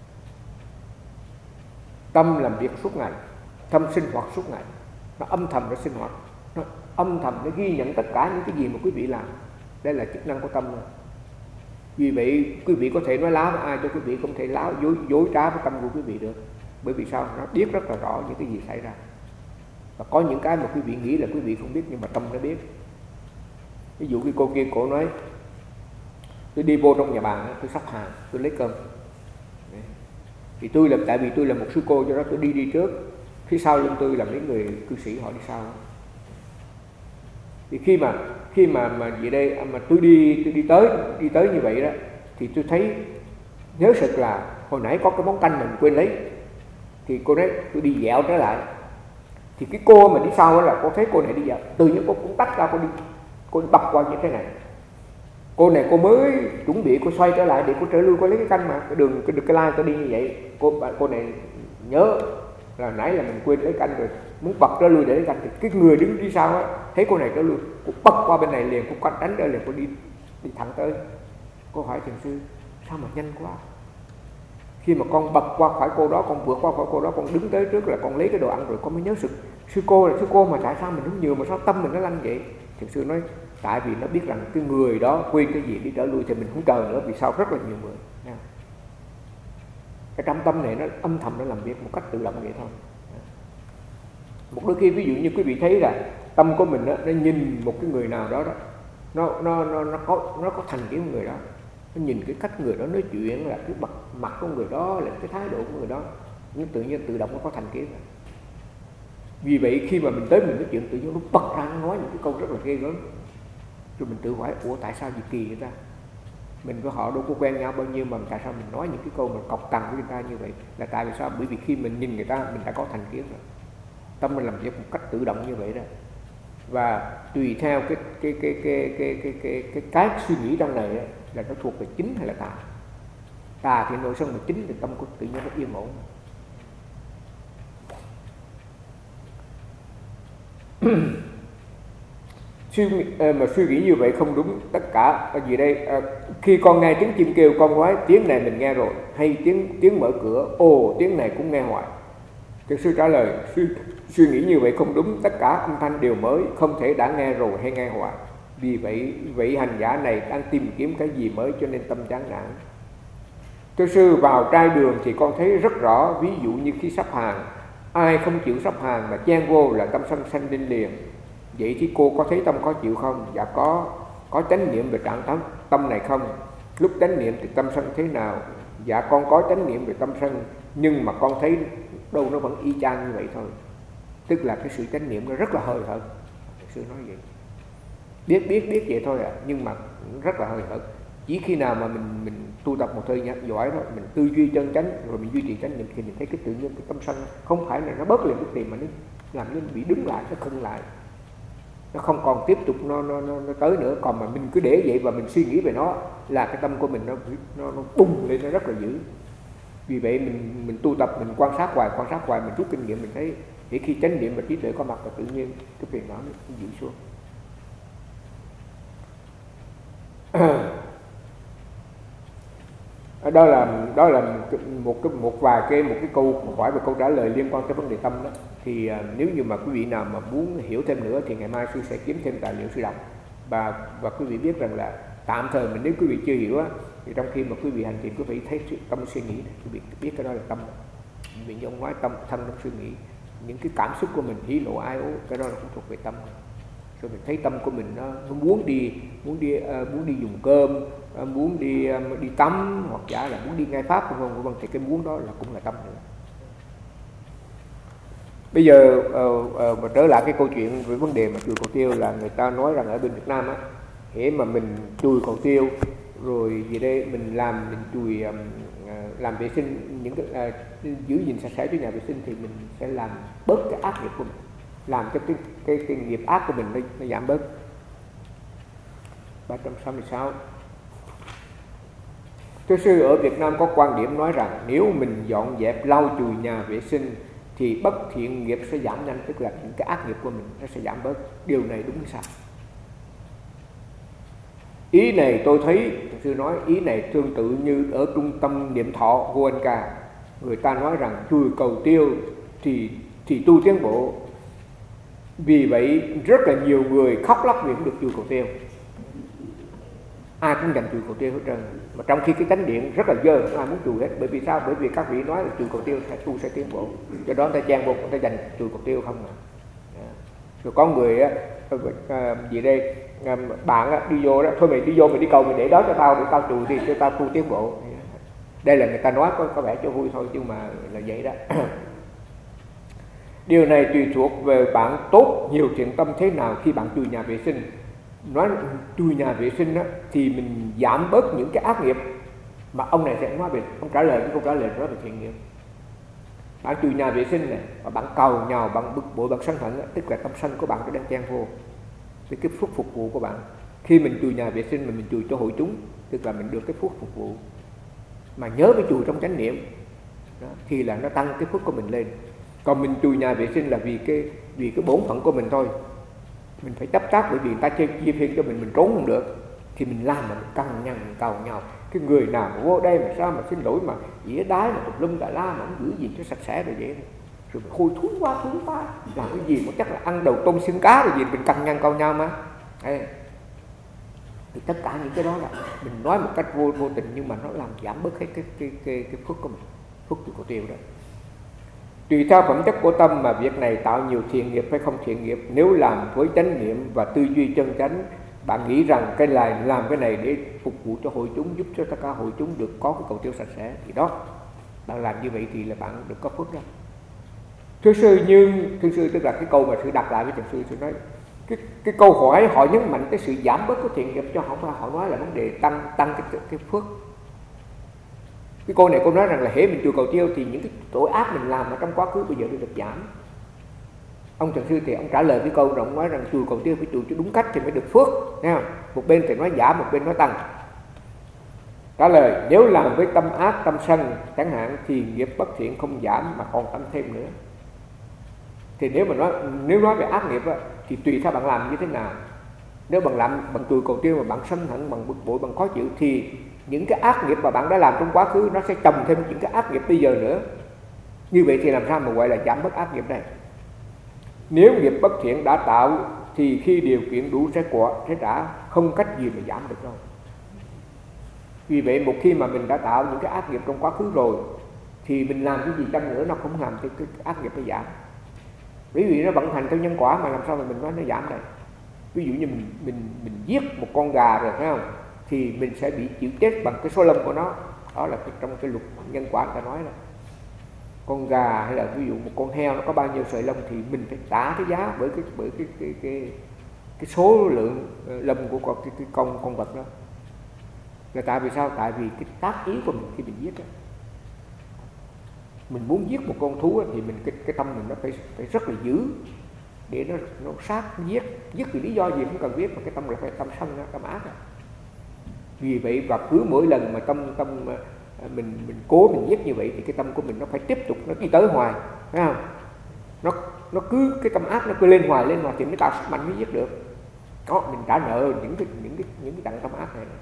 Tâm làm việc suốt ngày, tâm sinh hoạt suốt ngày. Nó âm thầm nó sinh hoạt, nó âm thầm nó ghi nhận tất cả những cái gì mà quý vị làm. Đây là chức năng của tâm. Vì vậy quý vị có thể nói láo với ai cho quý vị không thể láo dối, dối trá với tâm của quý vị được. Bởi vì sao? Nó biết rất là rõ những cái gì xảy ra. Và có những cái mà quý vị nghĩ là quý vị không biết nhưng mà tâm nó biết. Ví dụ cái cô kia cổ nói tôi đi vô trong nhà bạn, tôi sắp hàng, tôi lấy cơm. Thì tôi là tại vì tôi là một sư cô, cho đó tôi đi đi trước, phía sau lưng tôi là mấy người cư sĩ họ đi sau. Thì khi mà khi mà mà về đây mà tôi đi tôi đi tới đi tới như vậy đó, thì tôi thấy nhớ sực là hồi nãy có cái món canh mình quên lấy. Thì cô nói tôi đi dẹo trở lại. Thì cái cô mà đi sau đó là cô thấy cô này đi dẹo, từ những cô cũng tắt ra, cô đi cô đi bập qua như thế này. Cô này cô mới chuẩn bị cô xoay trở lại để cô trở lui, cô lấy cái canh mà cái đường cái, cái line tôi đi như vậy. Cô cô này nhớ là nãy là mình quên lấy canh rồi, muốn bật trở lui để lấy canh. Thì cái người đứng đi sau á thấy cô này trở lui, cô bật qua bên này liền, cô canh đánh trở liền, cô đi đi thẳng tới. Cô hỏi thiền sư sao mà nhanh quá? Khi mà con bật qua khỏi cô đó, con vượt qua khỏi cô đó, con đứng tới trước là con lấy cái đồ ăn rồi, con mới nhớ sự sư cô là sư cô mà tại sao mình đứng nhiều mà sao tâm mình nó lanh vậy? Thiền sư nói tại vì nó biết rằng cái người đó quên cái gì đi trở lui thì mình không chờ nữa, vì sao rất là nhiều người. Cái trong tâm này nó âm thầm nó làm việc một cách tự động vậy thôi. Một đôi khi ví dụ như quý vị thấy là tâm của mình đó, nó nhìn một cái người nào đó, đó nó nó nó nó có nó có thành kiến của người đó, nó nhìn cái cách người đó nói chuyện, là cái mặt mặt của người đó, là cái thái độ của người đó, nhưng tự nhiên tự động nó có thành kiến. Vì vậy khi mà mình tới mình nói chuyện, tự nhiên nó bật ra, nó nói những cái câu rất là ghê gớm. Rồi mình tự hỏi, ủa tại sao gì kỳ vậy ta? Mình với họ đâu có quen nhau bao nhiêu mà tại sao mình nói những cái câu mà cọc cằn với người ta như vậy? Là tại vì sao? Bởi vì khi mình nhìn người ta, mình đã có thành kiến rồi. Tâm mình làm việc một cách tự động như vậy đó. Và tùy theo cái cái cái cái cái cái cái cái, cái suy nghĩ trong này đó, là nó thuộc về chính hay là tà. Tà thì nội sân, mà chính thì tâm của tự nhiên nó yên ổn. Suy, mà suy nghĩ như vậy không đúng. Tất cả gì đây? À, khi con nghe tiếng chim kêu, con nói tiếng này mình nghe rồi, hay tiếng tiếng mở cửa, ồ tiếng này cũng nghe hoài. Thiền sư trả lời, suy, suy nghĩ như vậy không đúng. Tất cả âm thanh đều mới, không thể đã nghe rồi hay nghe hoài. Vì vậy vị hành giả này đang tìm kiếm cái gì mới cho nên tâm chán nản. Thưa sư, vào trai đường thì con thấy rất rõ. Ví dụ như khi sắp hàng, ai không chịu sắp hàng mà chen vô là tâm sân sanh lên liền. Vậy thì cô có thấy tâm khó chịu không? Dạ có. Có chánh niệm về trạng tâm, tâm này không? Lúc chánh niệm thì tâm sân thế nào? Dạ con có chánh niệm về tâm sân, nhưng mà con thấy đâu nó vẫn y chang như vậy thôi. Tức là cái sự chánh niệm nó rất là hời hợt. Thầy sư nói vậy. Biết biết biết vậy thôi à, nhưng mà rất là hời hợt. Chỉ khi nào mà mình mình tu tập một thời gian giỏi đó, mình tư duy chân chánh rồi mình duy trì chánh niệm thì mình thấy cái tự nhiên cái tâm sân không phải là nó bớt liền cái tìm mà nó làm nó bị đứng lại, nó khựng lại. Nó không còn tiếp tục nó, nó, nó, nó tới nữa. Còn mà mình cứ để vậy và mình suy nghĩ về nó là cái tâm của mình nó nó, nó bùng lên, nó rất là dữ. Vì vậy mình mình tu tập, mình quan sát hoài, quan sát hoài, mình rút kinh nghiệm, mình thấy để khi chánh niệm và trí tuệ có mặt là tự nhiên cái phiền não nó dịu xuống. Đó là đó là một cái một vài cái một cái câu hỏi và câu trả lời liên quan tới vấn đề tâm đó. Thì uh, nếu như mà quý vị nào mà muốn hiểu thêm nữa thì ngày mai sư sẽ kiếm thêm tài liệu sư đọc. Và và quý vị biết rằng là tạm thời mình nếu quý vị chưa hiểu á, thì trong khi mà quý vị hành trì quý vị thấy tâm suy nghĩ, quý vị biết cái đó là tâm. Vì như ông nói tâm thân nó suy nghĩ, những cái cảm xúc của mình hỉ nộ ai ố, cái đó là cũng thuộc về tâm. Rồi mình thấy tâm của mình nó, nó muốn đi muốn đi uh, muốn đi dùng cơm, uh, muốn đi um, đi tắm, hoặc giả là muốn đi nghe pháp, vân vân vân, thì cái muốn đó là cũng là tâm nữa. Bây giờ uh, uh, mà trở lại cái câu chuyện về vấn đề mà chùi cầu tiêu, là người ta nói rằng ở bên Việt Nam á, hễ mà mình chùi cầu tiêu rồi gì đây mình làm mình chùi um, uh, làm vệ sinh những cái uh, giữ gìn sạch sẽ cho nhà vệ sinh thì mình sẽ làm bớt cái ác nghiệp của mình, làm cho cái cái, cái nghiệp ác của mình nó, nó giảm bớt. ba trăm sáu mươi sáu. Thưa sư, ở Việt Nam có quan điểm nói rằng nếu mình dọn dẹp lau chùi nhà vệ sinh thì bất thiện nghiệp sẽ giảm nhanh, tức là những cái ác nghiệp của mình nó sẽ giảm bớt. Điều này đúng sao? Ý này tôi thấy, sư nói ý này tương tự như ở trung tâm niệm thọ Goenka, người ta nói rằng chùi cầu tiêu thì thì tu tiến bộ. Vì vậy rất là nhiều người khóc lóc vì không được chùi cầu tiêu. Ai cũng dành chùi cầu tiêu hết trơn. Mà trong khi cái chánh điện rất là dơ, ai muốn chùi hết. Bởi vì sao? Bởi vì các vị nói là chùi cầu tiêu sẽ tu sẽ tiến bộ. Do đó người ta chen buộc, người ta dành chùi cầu tiêu không à. Rồi có người á, gì đây, bạn á, đi vô đó, thôi mày đi vô mày đi cầu mày để đó cho tao, để tao chùi đi, cho tao tu tiến bộ. Đây là người ta nói có, có vẻ cho vui thôi, nhưng mà là vậy đó. Điều này tùy thuộc về bạn tốt nhiều thiện tâm thế nào khi bạn chùi nhà vệ sinh. Nói chui nhà vệ sinh đó, thì mình giảm bớt những cái ác nghiệp. Mà ông này sẽ nói về, ông trả lời cái câu trả lời nói về thiện nghiệp. Bạn chui nhà vệ sinh này và bạn cầu nhào, bạn bực bội, bạn sân hận, tức là tâm sân của bạn có đang chen vô với cái phước phục vụ của bạn. Khi mình chui nhà vệ sinh mà mình chui cho hội chúng, tức là mình được cái phước phục vụ. Mà nhớ cái chui trong chánh niệm đó, thì là nó tăng cái phước của mình lên. Còn mình chui nhà vệ sinh là vì cái vì cái bổn phận của mình thôi. Mình phải chấp tác bởi vì người ta chia phiên cho mình, mình trốn không được. Thì mình làm mà mình căng nhằn, mình cầu nhau. Cái người nào mà vô đây mà sao mà xin lỗi mà dĩa đái mà tùm lum tà la mà không giữ gì cho sạch sẽ rồi vậy. Rồi mình hôi thối quá, thối quá. Làm cái gì mà chắc là ăn đầu tôm xương cá rồi gì, mình căng nhằn cầu nhau mà. Ê. Thì tất cả những cái đó là mình nói một cách vô vô tình, nhưng mà nó làm giảm bớt cái cái cái cái, cái phước của mình, phước của tiêu đó. Tùy theo phẩm chất của tâm mà việc này tạo nhiều thiện nghiệp hay không thiện nghiệp. Nếu làm với chánh niệm và tư duy chân chánh, bạn nghĩ rằng cái này làm cái này để phục vụ cho hội chúng, giúp cho tất cả hội chúng được có cái cầu tiêu sạch sẽ, thì đó, bạn làm như vậy thì là bạn được có phước đó. Thưa sư, nhưng thưa sư tức là cái câu mà sư đặt lại với thầy sư, sư nói cái cái câu hỏi họ nhấn mạnh cái sự giảm bớt của thiện nghiệp, cho không phải họ nói là vấn đề tăng tăng cái cái phước. Cái câu này cô nói rằng là hễ mình chùa cầu tiêu thì những cái tội ác mình làm ở trong quá khứ bây giờ được giảm. Ông Trần Sư thì ông trả lời cái câu rồi ông nói rằng chùa cầu tiêu phải chùa cho đúng cách thì mới được phước, nghe không? Một bên thì nói giảm, một bên nói tăng. Trả lời, nếu làm với tâm ác, tâm sân chẳng hạn thì nghiệp bất thiện không giảm mà còn tăng thêm nữa. Thì nếu mà nói nếu nói về ác nghiệp á, thì tùy theo bạn làm như thế nào. Nếu bạn làm bằng chùa cầu tiêu mà bạn sân hận, bằng bực bội, bằng khó chịu thì những cái ác nghiệp mà bạn đã làm trong quá khứ nó sẽ chồng thêm những cái ác nghiệp bây giờ nữa. Như vậy thì làm sao mà gọi là giảm bớt ác nghiệp đây? Nếu nghiệp bất thiện đã tạo thì khi điều kiện đủ sẽ quả sẽ trả, không cách gì mà giảm được đâu. Vì vậy một khi mà mình đã tạo những cái ác nghiệp trong quá khứ rồi thì mình làm cái gì chăng nữa nó không làm cho cái ác nghiệp nó giảm. Bởi vì nó vận hành theo nhân quả mà làm sao mà mình nói nó giảm đây. Ví dụ như mình mình mình giết một con gà rồi phải không, thì mình sẽ bị chịu chết bằng cái số lông của nó. Đó là trong cái luật nhân quả người ta nói là con gà hay là ví dụ một con heo nó có bao nhiêu sợi lông thì mình phải trả cái giá bởi cái bởi cái cái cái, cái số lượng lông của con cái, cái con con vật đó. Là tại vì sao? Tại vì cái tác ý của mình khi mình giết đó. Mình muốn giết một con thú thì mình cái cái tâm mình nó phải phải rất là dữ để nó nó sát giết giết vì lý do gì cũng cần biết, mà cái tâm là phải tâm sân đó, tâm ác đó. Vì vậy và cứ mỗi lần mà tâm tâm mình mình cố mình giết như vậy thì cái tâm của mình nó phải tiếp tục nó đi tới hoài, phải không? Nó nó cứ cái tâm ác nó cứ lên hoài lên hoài thì mới tạo sức mạnh mới giết được. Đó, mình trả nợ những cái những cái những cái đặng tâm ác này.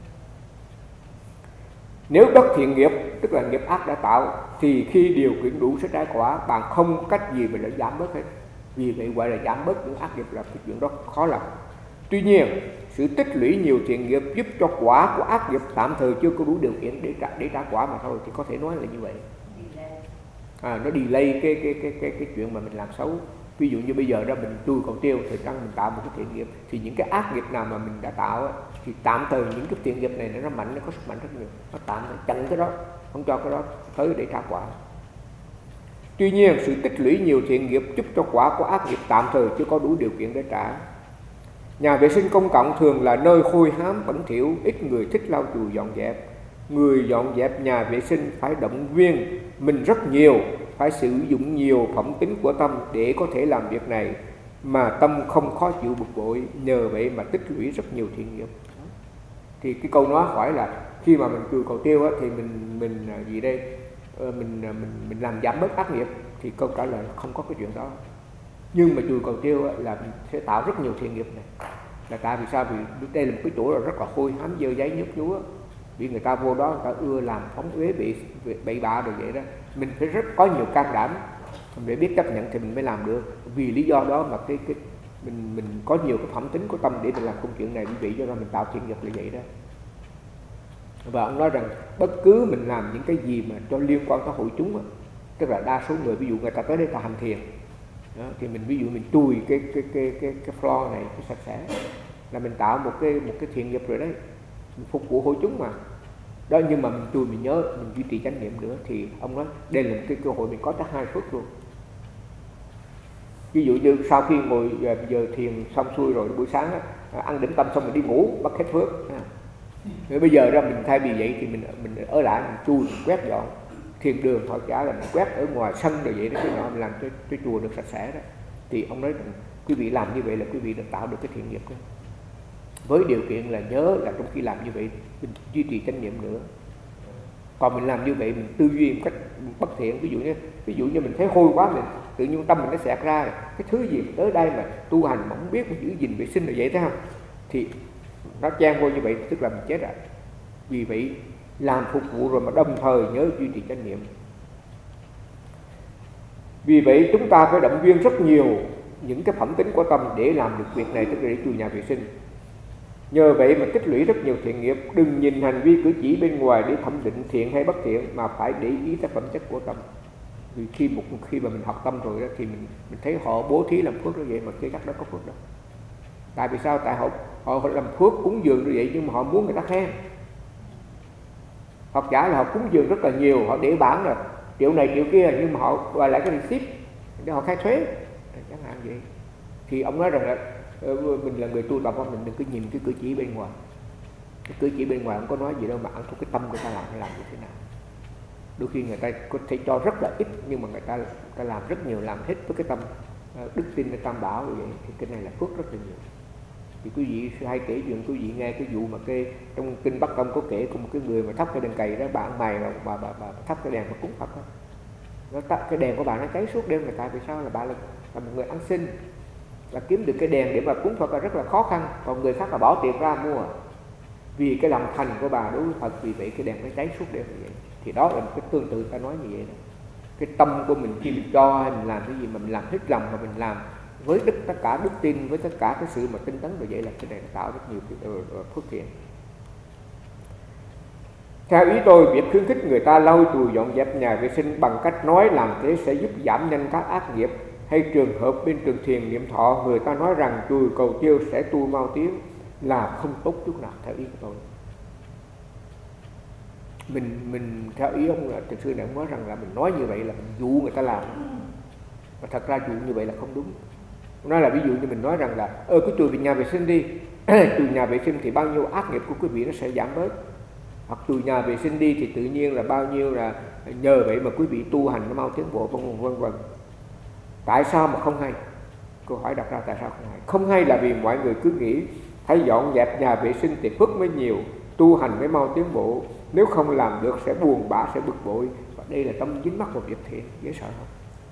Nếu bất thiện nghiệp, tức là nghiệp ác đã tạo, thì khi điều kiện đủ sẽ trái quả, bạn không cách gì mà để giảm bớt hết. Vì vậy gọi là giảm bớt những ác nghiệp là cái chuyện đó khó làm. Tuy nhiên, sự tích lũy nhiều thiện nghiệp giúp cho quả của ác nghiệp tạm thời chưa có đủ điều kiện để trả, để trả quả mà thôi, thì có thể nói là như vậy. À, nó delay cái cái cái cái cái chuyện mà mình làm xấu. Ví dụ như bây giờ đó mình chui cầu tiêu thì đang mình tạo một cái thiện nghiệp, thì những cái ác nghiệp nào mà mình đã tạo thì tạm thời những cái thiện nghiệp này nó mạnh, nó có sức mạnh rất nhiều, nó tạm thời chặn cái đó, không cho cái đó tới để trả quả. Tuy nhiên sự tích lũy nhiều thiện nghiệp giúp cho quả của ác nghiệp tạm thời chưa có đủ điều kiện để trả. Nhà vệ sinh công cộng thường là nơi hôi hám bẩn thỉu, ít người thích lau chùi dọn dẹp. Người dọn dẹp nhà vệ sinh phải động viên mình rất nhiều, phải sử dụng nhiều phẩm tính của tâm để có thể làm việc này, mà tâm không khó chịu bực bội, nhờ vậy mà tích lũy rất nhiều thiện nghiệp. Thì cái câu nói hỏi là khi mà mình chui cầu tiêu á, thì mình mình gì đây mình mình mình làm giảm bớt ác nghiệp, thì câu trả lời không có cái chuyện đó. Nhưng mà chui cầu tiêu á, là mình sẽ tạo rất nhiều thiện nghiệp này. Là tại vì sao? Vì đây là một cái chỗ là rất là hôi hám dơ giấy nhớp nhúa, vì người ta vô đó người ta ưa làm phóng uế bị bậy bạ rồi vậy đó. Mình phải rất có nhiều can đảm để biết chấp nhận thì mình mới làm được. Vì lý do đó mà cái cái mình mình có nhiều cái phẩm tính của tâm để mình làm công chuyện này, vì vậy cho nên mình tạo thiện nghiệp là vậy đó. Và ông nói rằng bất cứ mình làm những cái gì mà cho liên quan tới hội chúng á, tức là đa số người ví dụ người ta tới đây ta hành thiền đó, thì mình ví dụ mình chùi cái cái cái cái cái floor này cái sạch sẽ là mình tạo một cái một cái thiện nghiệp rồi đấy, mình phục vụ hội chúng mà đó. Nhưng mà mình chùi mình nhớ mình duy trì chánh niệm nữa, thì ông nói đây là một cái cơ hội mình có tới hai phước luôn. Ví dụ như sau khi ngồi giờ, giờ thiền xong xuôi rồi buổi sáng á, ăn điểm tâm xong mình đi ngủ bắt hết phước. Rồi bây giờ ra mình thay vì vậy thì mình mình ở lại mình chui mình quét dọn thiền đường, họ trả là mình quét ở ngoài sân rồi vậy đó, cái nọ mình làm cho, cho chùa được sạch sẽ đó. Thì ông nói quý vị làm như vậy là quý vị được tạo được cái thiện nghiệp đó. Với điều kiện là nhớ là trong khi làm như vậy mình duy trì chánh niệm nữa. Còn mình làm như vậy mình tư duy một cách bất thiện, ví dụ như ví dụ như mình thấy hôi quá, mình tự nhiên tâm mình nó xẹt ra cái thứ gì tới đây mà tu hành mà không biết mình giữ gìn vệ sinh rồi vậy thấy không, thì nó chen vô như vậy tức là mình chết rồi. Vì vậy làm phục vụ rồi mà đồng thời nhớ duy trì chánh niệm. Vì vậy chúng ta phải động viên rất nhiều những cái phẩm tính của tâm để làm được việc này, tức là để chui nhà vệ sinh. Nhờ vậy mà tích lũy rất nhiều thiện nghiệp. Đừng nhìn hành vi cử chỉ bên ngoài để thẩm định thiện hay bất thiện, mà phải để ý tới phẩm chất của tâm. Vì khi một khi mà mình học tâm rồi đó, thì mình mình thấy họ bố thí làm phước như vậy mà cái cách đó có phước đâu. Tại vì sao? Tại họ họ làm phước cúng dường như vậy nhưng mà họ muốn người ta khen. Hoặc giả là họ cúng dường rất là nhiều, họ để bản là triệu này triệu kia, nhưng mà họ gọi lại cái receipt để họ khai thuế chẳng hạn vậy. Thì ông nói rằng là mình là người tu tập, mình đừng cứ nhìn cái cử chỉ bên ngoài. Cái cử chỉ bên ngoài không có nói gì đâu, mà ăn thuộc cái tâm người ta làm hay làm như thế nào. Đôi khi người ta có thể cho rất là ít, nhưng mà người ta, người ta làm rất nhiều, làm hết với cái tâm đức tin hay tam bảo như vậy, thì cái này là phước rất là nhiều. Thì quý vị hay kể chuyện, quý vị nghe cái vụ mà cái trong kinh Bắc Tông có kể của một cái người mà thắp cái đèn cầy đó, bạn mày mà bà, bà, bà thắp cái đèn mà cúng Phật đó. Nó tắt cái đèn của bà nó cháy suốt đêm, là tại vì sao? Là bà là, là một người ăn xin, là kiếm được cái đèn để mà cúng Phật là rất là khó khăn, còn người khác là bỏ tiền ra mua. Vì cái lòng thành của bà đối với Phật, vì vậy cái đèn nó cháy suốt đêm như vậy. Thì đó là một cái tương tự ta nói như vậy đó. Cái tâm của mình khi mình cho hay mình làm cái gì mà mình làm hết lòng, mà mình làm với đức tất cả đức tin, với tất cả cái sự mà tinh tấn, như vậy là cái này nó tạo rất nhiều cái phước thiện. Theo ý tôi, việc khuyến khích người ta lau chùi dọn dẹp nhà vệ sinh bằng cách nói làm thế sẽ giúp giảm nhanh các ác nghiệp. Hay trường hợp bên trường thiền niệm thọ, người ta nói rằng chùi cầu tiêu sẽ tu mau tiếng, là không tốt chút nào theo ý của tôi. Mình mình theo ý ông là thực sự này, ông nói rằng là mình nói như vậy là mình dụ người ta làm, và thật ra dụ như vậy là không đúng. Ông nói là ví dụ như mình nói rằng là ơ cứ chùi về nhà vệ sinh đi, chùi nhà vệ sinh thì bao nhiêu ác nghiệp của quý vị nó sẽ giảm bớt. Hoặc chùi nhà vệ sinh đi thì tự nhiên là bao nhiêu là nhờ vậy mà quý vị tu hành nó mau tiến bộ, vân vân vân. Tại sao mà không hay? Câu hỏi đặt ra tại sao không hay? Không hay là vì mọi người cứ nghĩ thấy dọn dẹp nhà vệ sinh thì phước mới nhiều, tu hành mới mau tiến bộ. Nếu không làm được sẽ buồn bã, sẽ bực bội. Và đây là tâm dính mắc vào việc thiện, dễ sợ không?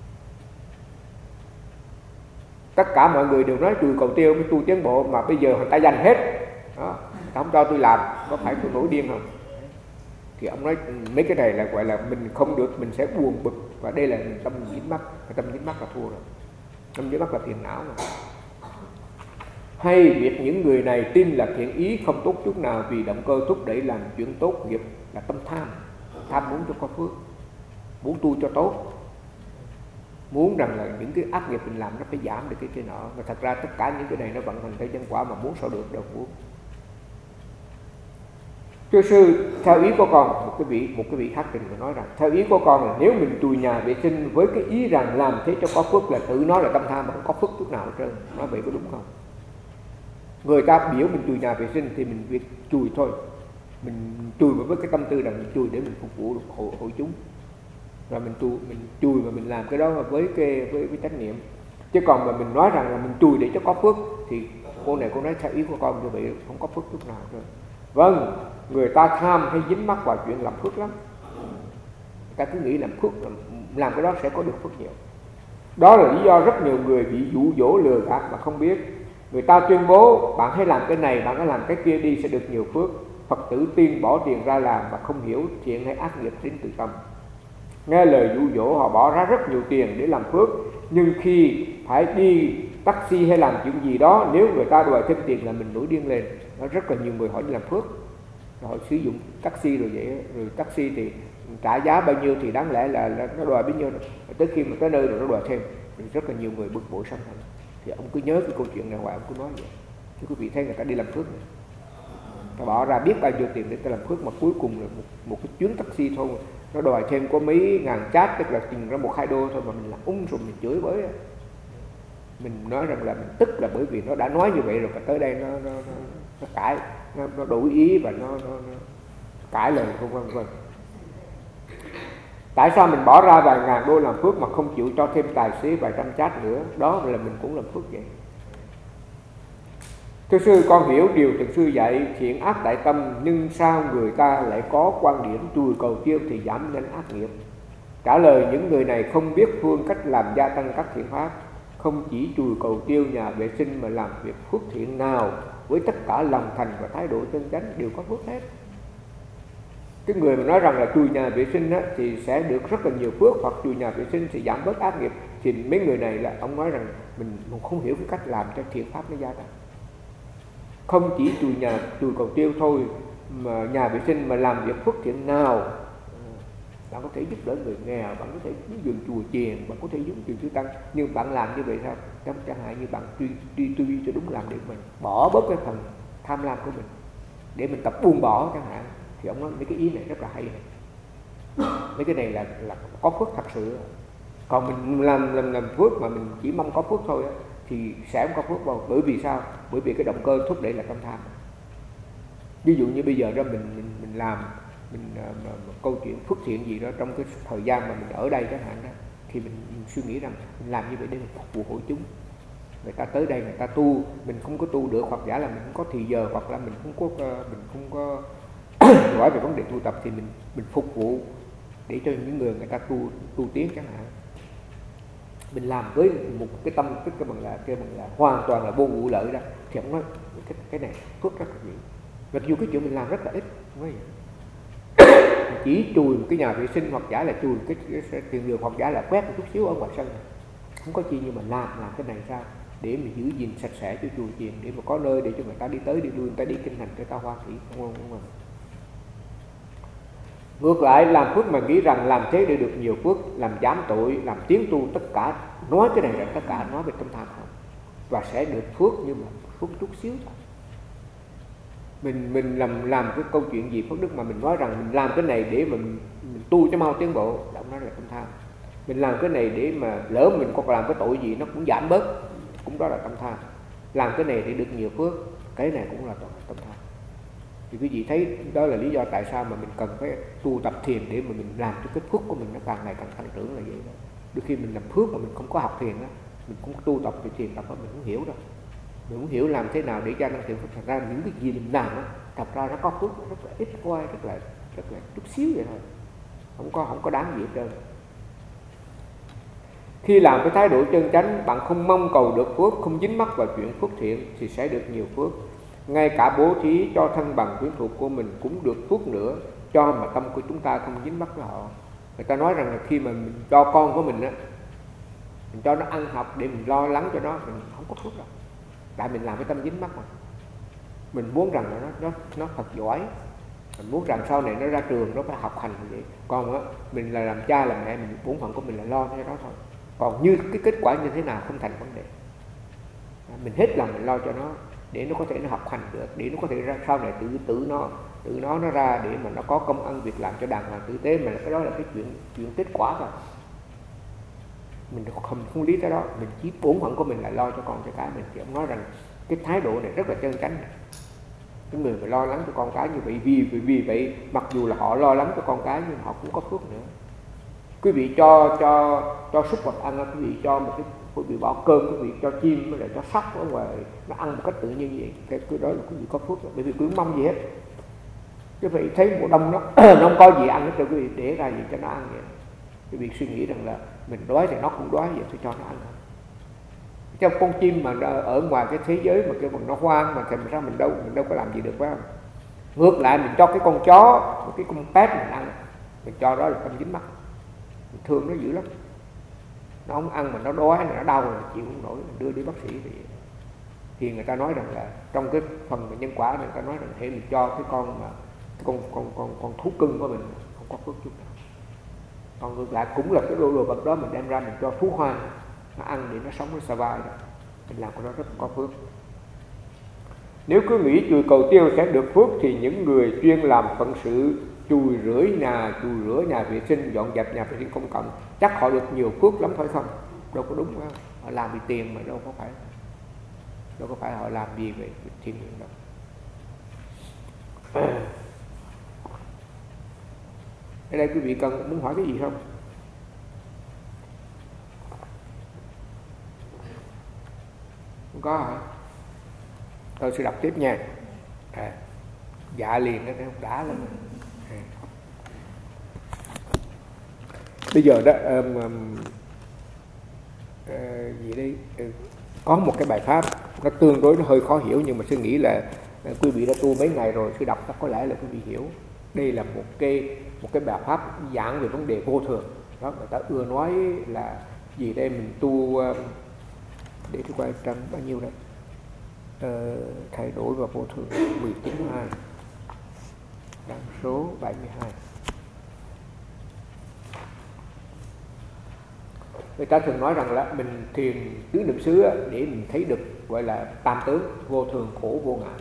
Tất cả mọi người đều nói chùi cầu tiêu mới tu tiến bộ, mà bây giờ người ta dành hết đó, ta không cho tôi làm, có phải tôi nổi điên không? Thì ông nói mấy cái này là gọi là mình không được, mình sẽ buồn bực, và đây là tâm dính mắc. Và tâm dính mắc là thua rồi, tâm dính mắc là phiền não mà. Hay việc những người này tin là thiện ý không tốt chút nào, vì động cơ thúc đẩy làm chuyện tốt nghiệp là tâm tham. Tham muốn cho có phước, muốn tu cho tốt, muốn rằng là những cái ác nghiệp mình làm nó phải giảm được cái cái nọ. Mà thật ra tất cả những cái này nó vận hành theo nhân quả, mà muốn sao được đâu muốn. Thưa sư, theo ý của con, một cái vị một cái vị khác trình mà nói rằng theo ý của con là nếu mình chùi nhà vệ sinh với cái ý rằng làm thế cho có phước, là tự nói là tâm tham mà không có phước chút nào hết trơn. Nói vậy có đúng không? Người ta biểu mình chùi nhà vệ sinh thì mình việc chùi thôi, mình chùi với cái tâm tư rằng mình chùi để mình phục vụ được hội, hội chúng, rồi mình tu mình chùi và mình làm cái đó với cái với với trách nhiệm. Chứ còn mà mình nói rằng là mình chùi để cho có phước thì cô này cô nói theo ý của con như vậy không có phước chút nào rồi. Vâng, người ta tham hay dính mắc vào chuyện làm phước lắm. Người ta cứ nghĩ làm phước, làm, làm cái đó sẽ có được phước nhiều. Đó là lý do rất nhiều người bị dụ dỗ lừa gạt mà không biết. Người ta tuyên bố bạn hãy làm cái này, bạn hãy làm cái kia đi sẽ được nhiều phước. Phật tử tiên bỏ tiền ra làm và không hiểu thiện hay ác nghiệp đến từ tâm. Nghe lời dụ dỗ họ bỏ ra rất nhiều tiền để làm phước, nhưng khi phải đi taxi hay làm chuyện gì đó, nếu người ta đòi thêm tiền là mình nổi điên lên. Nó rất là nhiều người họ đi làm phước, họ sử dụng taxi rồi vậy, rồi taxi thì trả giá bao nhiêu thì đáng lẽ là, là nó đòi bấy nhiêu, tới khi mà tới nơi rồi nó đòi thêm, thì rất là nhiều người bực bội sân hận. Thì ông cứ nhớ cái câu chuyện này hoài, ông cứ nói vậy. Chứ quý vị thấy người ta đi làm phước này, ta bỏ ra biết bao nhiêu tiền để ta làm phước, mà cuối cùng là một, một cái chuyến taxi thôi nó đòi thêm có mấy ngàn chát, tức là chừng ra một hai đô thôi, mà mình làm ung rồi mình chửi với. Mình nói rằng là mình tức là bởi vì nó đã nói như vậy rồi, và tới đây nó nó, nó, nó cãi, nó, nó đổi ý và nó, nó, nó cãi lời vân vân vân. Tại sao mình bỏ ra vài ngàn đô làm phước mà không chịu cho thêm tài xế vài trăm chát nữa? Đó là mình cũng làm phước vậy. Thưa sư, con hiểu điều thượng sư dạy thiện ác tại tâm, nhưng sao người ta lại có quan điểm chùi cầu tiêu thì giảm nhanh ác nghiệp? Trả lời, những người này không biết phương cách làm gia tăng các thiện pháp. Không chỉ chùi cầu tiêu nhà vệ sinh mà làm việc phước thiện nào với tất cả lòng thành và thái độ chân chánh đều có phước hết. Cái người mà nói rằng là chùi nhà vệ sinh á, thì sẽ được rất là nhiều phước, hoặc chùi nhà vệ sinh thì giảm bớt ác nghiệp, thì mấy người này là ông nói rằng mình không hiểu cái cách làm cho thiện pháp nó gia tăng. Không chỉ chùi nhà chùi cầu tiêu thôi, mà nhà vệ sinh mà làm việc phước thiện nào, bạn có thể giúp đỡ người nghèo, bạn có thể giúp dường chùa chiền, bạn có thể giúp chùa chư tăng, nhưng bạn làm như vậy sao? Chẳng hạn như bạn đi đi tư duy cho đúng làm để mình bỏ bớt cái phần tham lam của mình, để mình tập buông bỏ chẳng hạn. Thì ông nói mấy cái ý này rất là hay này. Mấy cái này là là có phước thật sự. Còn mình làm làm làm phước mà mình chỉ mong có phước thôi á, thì sẽ không có phước đâu. Bởi vì sao? Bởi vì cái động cơ thúc đẩy là tâm tham. Ví dụ như bây giờ đó mình mình mình làm mình uh, mà, mà, câu chuyện phước thiện gì đó trong cái thời gian mà mình ở đây chẳng hạn đó, thì mình, mình suy nghĩ rằng mình làm như vậy để mình phục vụ hội chúng. Người ta tới đây người ta tu, mình không có tu được, hoặc giả là mình không có thì giờ, hoặc là mình không có uh, mình không có giỏi về vấn đề tu tập, thì mình mình phục vụ để cho những người người ta tu tu tiến chẳng hạn. Mình làm với một cái tâm tức cái bằng là cái bằng là hoàn toàn là vô vụ lợi đó, thì ông nói cái cái này phước rất là nhiều. Mặc dù cái chuyện mình làm rất là ít, chỉ chùi một cái nhà vệ sinh, hoặc giả là chùi cái, cái, cái tiền đường, hoặc giả là quét một chút xíu ở ngoài sân, không có chi, nhưng mà làm làm cái này sao để mình giữ gìn sạch sẽ cho chùa chiền, để mà có nơi để cho người ta đi tới đi lui, người ta đi kinh hành, người ta hoan hỷ, không không không. Ngược lại, làm phước mà nghĩ rằng làm thế để được nhiều phước, làm giảm tội, làm tiến tu, tất cả nói cái này là tất cả nói về tâm tham không, và sẽ được phước, nhưng mà phước chút xíu thôi. Mình mình làm làm cái câu chuyện gì phước đức mà mình nói rằng mình làm cái này để mà mình, mình tu cho mau tiến bộ, là ông nói là tâm tham. Mình làm cái này để mà lỡ mình có làm cái tội gì nó cũng giảm bớt, cũng đó là tâm tham. Làm cái này để được nhiều phước, cái này cũng là tâm tham. Thì quý vị thấy đó là lý do tại sao mà mình cần phải tu tập thiền, để mà mình làm cho cái phước của mình nó càng ngày càng tăng trưởng là vậy đó. Đôi khi mình làm phước mà mình không có học thiền đó, mình cũng tu tập về thiền tập đó, mình không hiểu đâu. Mình không hiểu làm thế nào để cho năng thiện phước, thành ra những cái gì mình làm đó, thật ra nó có phước rất là ít qua, rất là rất là chút xíu vậy thôi, không có không có đáng gì hết trơn. Khi làm với thái độ chân chánh, bạn không mong cầu được phước, không dính mắc vào chuyện phước thiện, thì sẽ được nhiều phước. Ngay cả bố thí cho thân bằng quyến thuộc của mình cũng được phước nữa, cho mà tâm của chúng ta không dính mắc với họ. Người ta nói rằng là khi mà mình cho con của mình á, mình cho nó ăn học để mình lo lắng cho nó, mình không có phước đâu. Tại mình làm với tâm dính mắc mà. Mình muốn rằng là nó, nó, nó thật giỏi, mình muốn rằng sau này nó ra trường nó phải học hành như vậy. Còn á, mình là làm cha làm mẹ, mình bổn phận của mình là lo cho nó thôi. Còn như cái kết quả như thế nào không thành vấn đề. Mình hết lòng mình lo cho nó, để nó có thể nó học hành được, để nó có thể ra sau này tự tự nó tự nó nó ra để mà nó có công ăn việc làm cho đàng hoàng tử tế, mà cái đó là cái chuyện chuyện kết quả rồi. Mình không không lý tới đó, mình chỉ bổn phận của mình là lo cho con cho cái mình. Thì ông nói rằng cái thái độ này rất là chân chánh này. Cái người mà lo lắng cho con cái như vậy, vì vì, vì vậy mặc dù là họ lo lắng cho con cái nhưng họ cũng có phước nữa. Quý vị cho cho cho súc vật ăn, quý vị cho một cái quý vị bỏ cơm, quý vị cho chim với lại cho sóc ở ngoài nó ăn một cách tự nhiên như vậy, cái, cái đó là quý vị có phước rồi, bởi vì quý vị mong gì hết. Quý vị thấy mùa đông nó nó không có gì ăn hết, cho quý vị để ra gì cho nó ăn vậy. Quý vị suy nghĩ rằng là mình đói thì nó cũng đói vậy, tôi cho nó ăn thôi. Trong con chim mà ở ngoài cái thế giới mà kêu bằng nó hoang mà thì mình ra mình đâu mình đâu có làm gì được, phải không? Ngược lại mình cho cái con chó, cái con pet mình ăn, mình cho đó là tâm dính mắc, mình thương nó dữ lắm. Nó không ăn mà nó đói, nó đau rồi chịu không nổi, mình đưa đi bác sĩ thì thì người ta nói rằng là trong cái phần nhân quả này, người ta nói rằng hễ mình cho cái con mà cái con con con con thú cưng của mình không có phước chút nào. Còn ngược lại cũng là cái đồ đồ vật đó mình đem ra mình cho thú hoang nó ăn để nó sống nó survive đó, mình làm cái đó rất có phước. Nếu cứ nghĩ chùi cầu tiêu sẽ được phước thì những người chuyên làm phận sự chùi rửa nhà, chùi rửa nhà vệ sinh, dọn dẹp nhà vệ sinh công cộng chắc họ được nhiều phước lắm phải không? Đâu có đúng không? Họ làm vì tiền mà đâu có phải đâu có phải họ làm gì về thiên nhiên đâu. Ở đây quý vị cần muốn hỏi cái gì không? Không có hả? Tôi sẽ đọc tiếp nha. À, dạ liền đó, không đã lắm. À. Bây giờ đó um, um, uh, gì đây? Uh, có một cái bài pháp nó tương đối nó hơi khó hiểu, nhưng mà sư nghĩ là uh, quý vị đã tu mấy ngày rồi, sư đọc có lẽ là quý vị hiểu. Đây là một cái một cái bài pháp giảng về vấn đề vô thường. Đó, người ta ưa nói là gì đây, mình tu uh, để tôi quay trang bao nhiêu đấy. Uh, thay đổi vào vô thường mười chín hai, đăng số bảy mươi hai. Người ta thường nói rằng là mình thiền tứ niệm xứ để mình thấy được gọi là tam tướng, vô thường, khổ, vô ngã.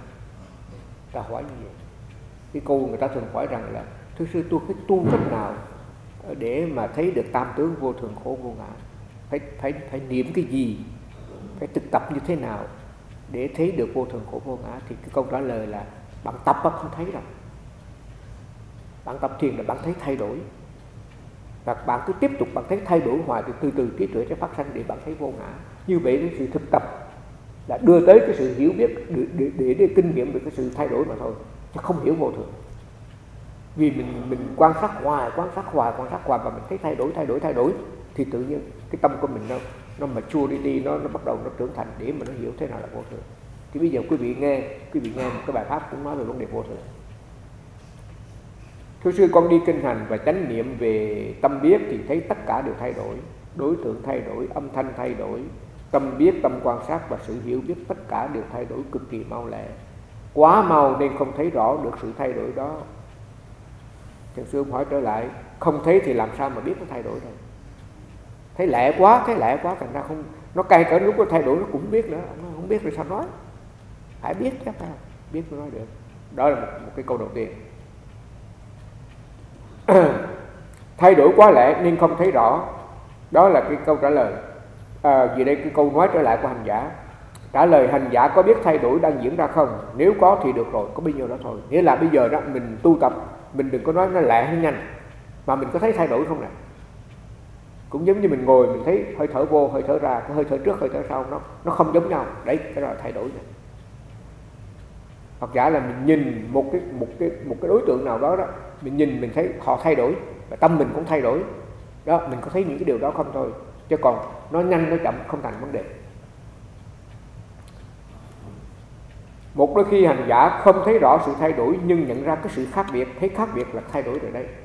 Ta hỏi như vậy. Cái câu người ta thường hỏi rằng là thưa sư, tôi phải tu cách nào để mà thấy được tam tướng vô thường khổ vô ngã? Phải phải phải niệm cái gì? Phải thực tập như thế nào để thấy được vô thường khổ vô ngã? Thì cái câu trả lời là bạn tập không thấy đâu. Bạn tập thiền là bạn thấy thay đổi, và bạn cứ tiếp tục bạn thấy thay đổi hoài, từ từ từ trí tuệ sẽ phát sinh để bạn thấy vô ngã. Như vậy cái sự thực tập là đưa tới cái sự hiểu biết để, để, để, để kinh nghiệm về cái sự thay đổi mà thôi, chứ không hiểu vô thường. Vì mình mình quan sát hoài, quan sát hoài, quan sát hoài và mình thấy thay đổi, thay đổi, thay đổi, thì tự nhiên cái tâm của mình nó nó maturity, nó nó bắt đầu nó trưởng thành để mà nó hiểu thế nào là vô thường. Thì bây giờ quý vị nghe, quý vị nghe một cái bài pháp cũng nói về vấn đề vô thường. Thưa sư, con đi kinh hành và chánh niệm về tâm biết thì thấy tất cả đều thay đổi, đối tượng thay đổi, âm thanh thay đổi, tâm biết, tâm quan sát và sự hiểu biết tất cả đều thay đổi cực kỳ mau lẹ, quá mau nên không thấy rõ được sự thay đổi đó. Thiền sư hỏi trở lại, không thấy thì làm sao mà biết nó thay đổi rồi? Thấy lẹ quá, thấy lẹ quá thành ra không, nó cay cỡ lúc nó thay đổi nó cũng biết nữa, không biết rồi sao nói? Phải biết chứ, phải không? Biết mới nói được. Đó là một, một cái câu đầu tiên. Thay đổi quá lẹ nên không thấy rõ. Đó là cái câu trả lời. À, vì đây cái câu nói trở lại của hành giả. Trả lời, hành giả có biết thay đổi đang diễn ra không? Nếu có thì được rồi, có bấy nhiêu đó thôi. Nghĩa là bây giờ đó mình tu tập, mình đừng có nói nó lẹ hay nhanh, mà mình có thấy thay đổi không nè? Cũng giống như mình ngồi mình thấy hơi thở vô, hơi thở ra, cái hơi thở trước, hơi thở sau nó nó không giống nhau. Đấy, cái đó là thay đổi này. Hoặc giả là mình nhìn một cái một cái một cái đối tượng nào đó đó, mình nhìn mình thấy họ thay đổi và tâm mình cũng thay đổi. Đó, mình có thấy những cái điều đó không thôi. Chứ còn nó nhanh nó chậm không thành vấn đề. Một đôi khi hành giả không thấy rõ sự thay đổi nhưng nhận ra cái sự khác biệt, thấy khác biệt là thay đổi rồi đấy.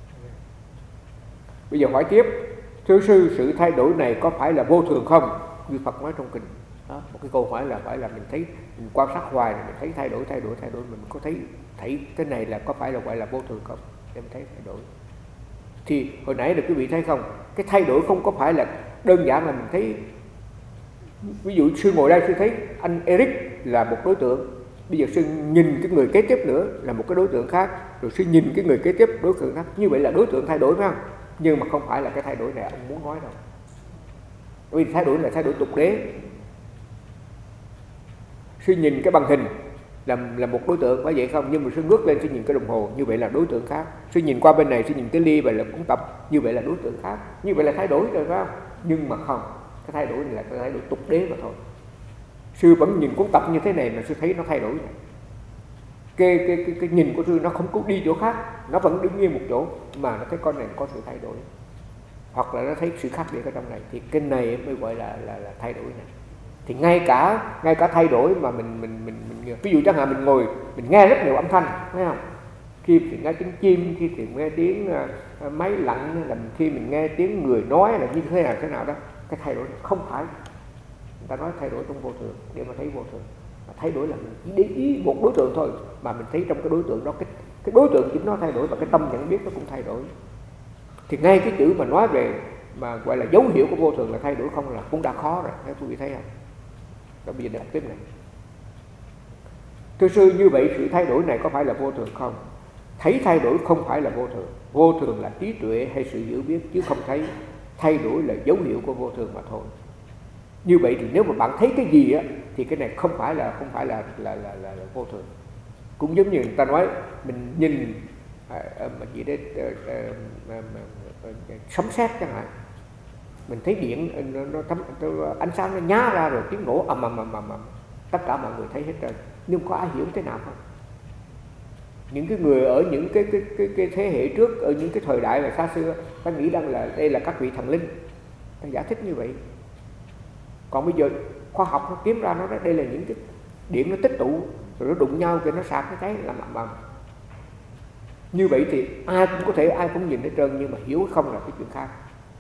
Bây giờ hỏi tiếp, thưa sư, sự thay đổi này có phải là vô thường không? Như Phật nói trong kinh. Đó, một cái câu hỏi là phải là mình thấy, mình quan sát hoài mình thấy thay đổi, thay đổi, thay đổi, mình có thấy thấy cái này là có phải là gọi là vô thường không? Để mình thấy thay đổi. Thì hồi nãy là quý vị thấy không, cái thay đổi không có phải là đơn giản là mình thấy, ví dụ sư ngồi đây sư thấy anh Eric là một đối tượng, bây giờ sư nhìn cái người kế tiếp nữa là một cái đối tượng khác, rồi sư nhìn cái người kế tiếp đối tượng khác, như vậy là đối tượng thay đổi phải không? Nhưng mà không phải là cái thay đổi này ông muốn nói đâu. Bởi vì thay đổi là thay đổi tục đế. Sư nhìn cái bằng hình là, là một đối tượng, phải vậy không? Nhưng mà sư ngước lên sư nhìn cái đồng hồ, như vậy là đối tượng khác. Sư nhìn qua bên này sư nhìn cái ly, vậy là cũng tập, như vậy là đối tượng khác. Như vậy là thay đổi rồi phải không? Nhưng mà không, cái thay đổi này là cái thay đổi tục đế mà thôi. Sư vẫn nhìn cuốn tập như thế này mà sư thấy nó thay đổi này. Cái, cái, cái, cái nhìn của sư nó không có đi chỗ khác, nó vẫn đứng nguyên một chỗ, mà nó thấy con này có sự thay đổi, hoặc là nó thấy sự khác biệt ở trong này, thì cái này mới gọi là là, là thay đổi này. Thì ngay cả ngay cả thay đổi mà mình mình mình, mình ví dụ chẳng hạn mình ngồi mình nghe rất nhiều âm thanh, thấy không? Khi thì nghe tiếng chim, khi thì nghe tiếng uh, máy lạnh, là khi mình nghe tiếng người nói là như thế nào thế nào đó, cái thay đổi này không phải người ta nói thay đổi trong vô thường để mà thấy vô thường. Mà thay đổi là mình chỉ để ý một đối tượng thôi, mà mình thấy trong cái đối tượng đó cái cái đối tượng chính nó thay đổi và cái tâm nhận biết nó cũng thay đổi. Thì ngay cái chữ mà nói về mà gọi là dấu hiệu của vô thường là thay đổi không là cũng đã khó rồi, các quý vị thấy không? Đó, bây giờ đọc tiếp này. Thưa sư, như vậy sự thay đổi này có phải là vô thường không? Thấy thay đổi không phải là vô thường. Vô thường là trí tuệ hay sự hiểu biết chứ không thấy. Thay đổi là dấu hiệu của vô thường mà thôi. Như vậy thì nếu mà bạn thấy cái gì á thì cái này không phải là không phải là là là, là, là vô thường. Cũng giống như người ta nói mình nhìn à, mà gì đấy à, à, à, à, à, sấm sét chẳng hạn, mình thấy điện nó, nó thấm, ánh sáng nó nhá ra rồi tiếng nổ ầm ầm ầm ầm, tất cả mọi người thấy hết trơn, nhưng có ai hiểu thế nào không? Những cái người ở những cái cái cái, cái thế hệ trước, ở những cái thời đại mà xa xưa, ta nghĩ rằng là đây là các vị thần linh, ta giải thích như vậy. Còn bây giờ khoa học nó kiếm ra nó nói đây là những cái điện nó tích tụ rồi nó đụng nhau rồi nó sạc cái cái làm ầm ầm. Như vậy thì ai cũng có thể, ai cũng nhìn hết trơn, nhưng mà hiểu không là cái chuyện khác.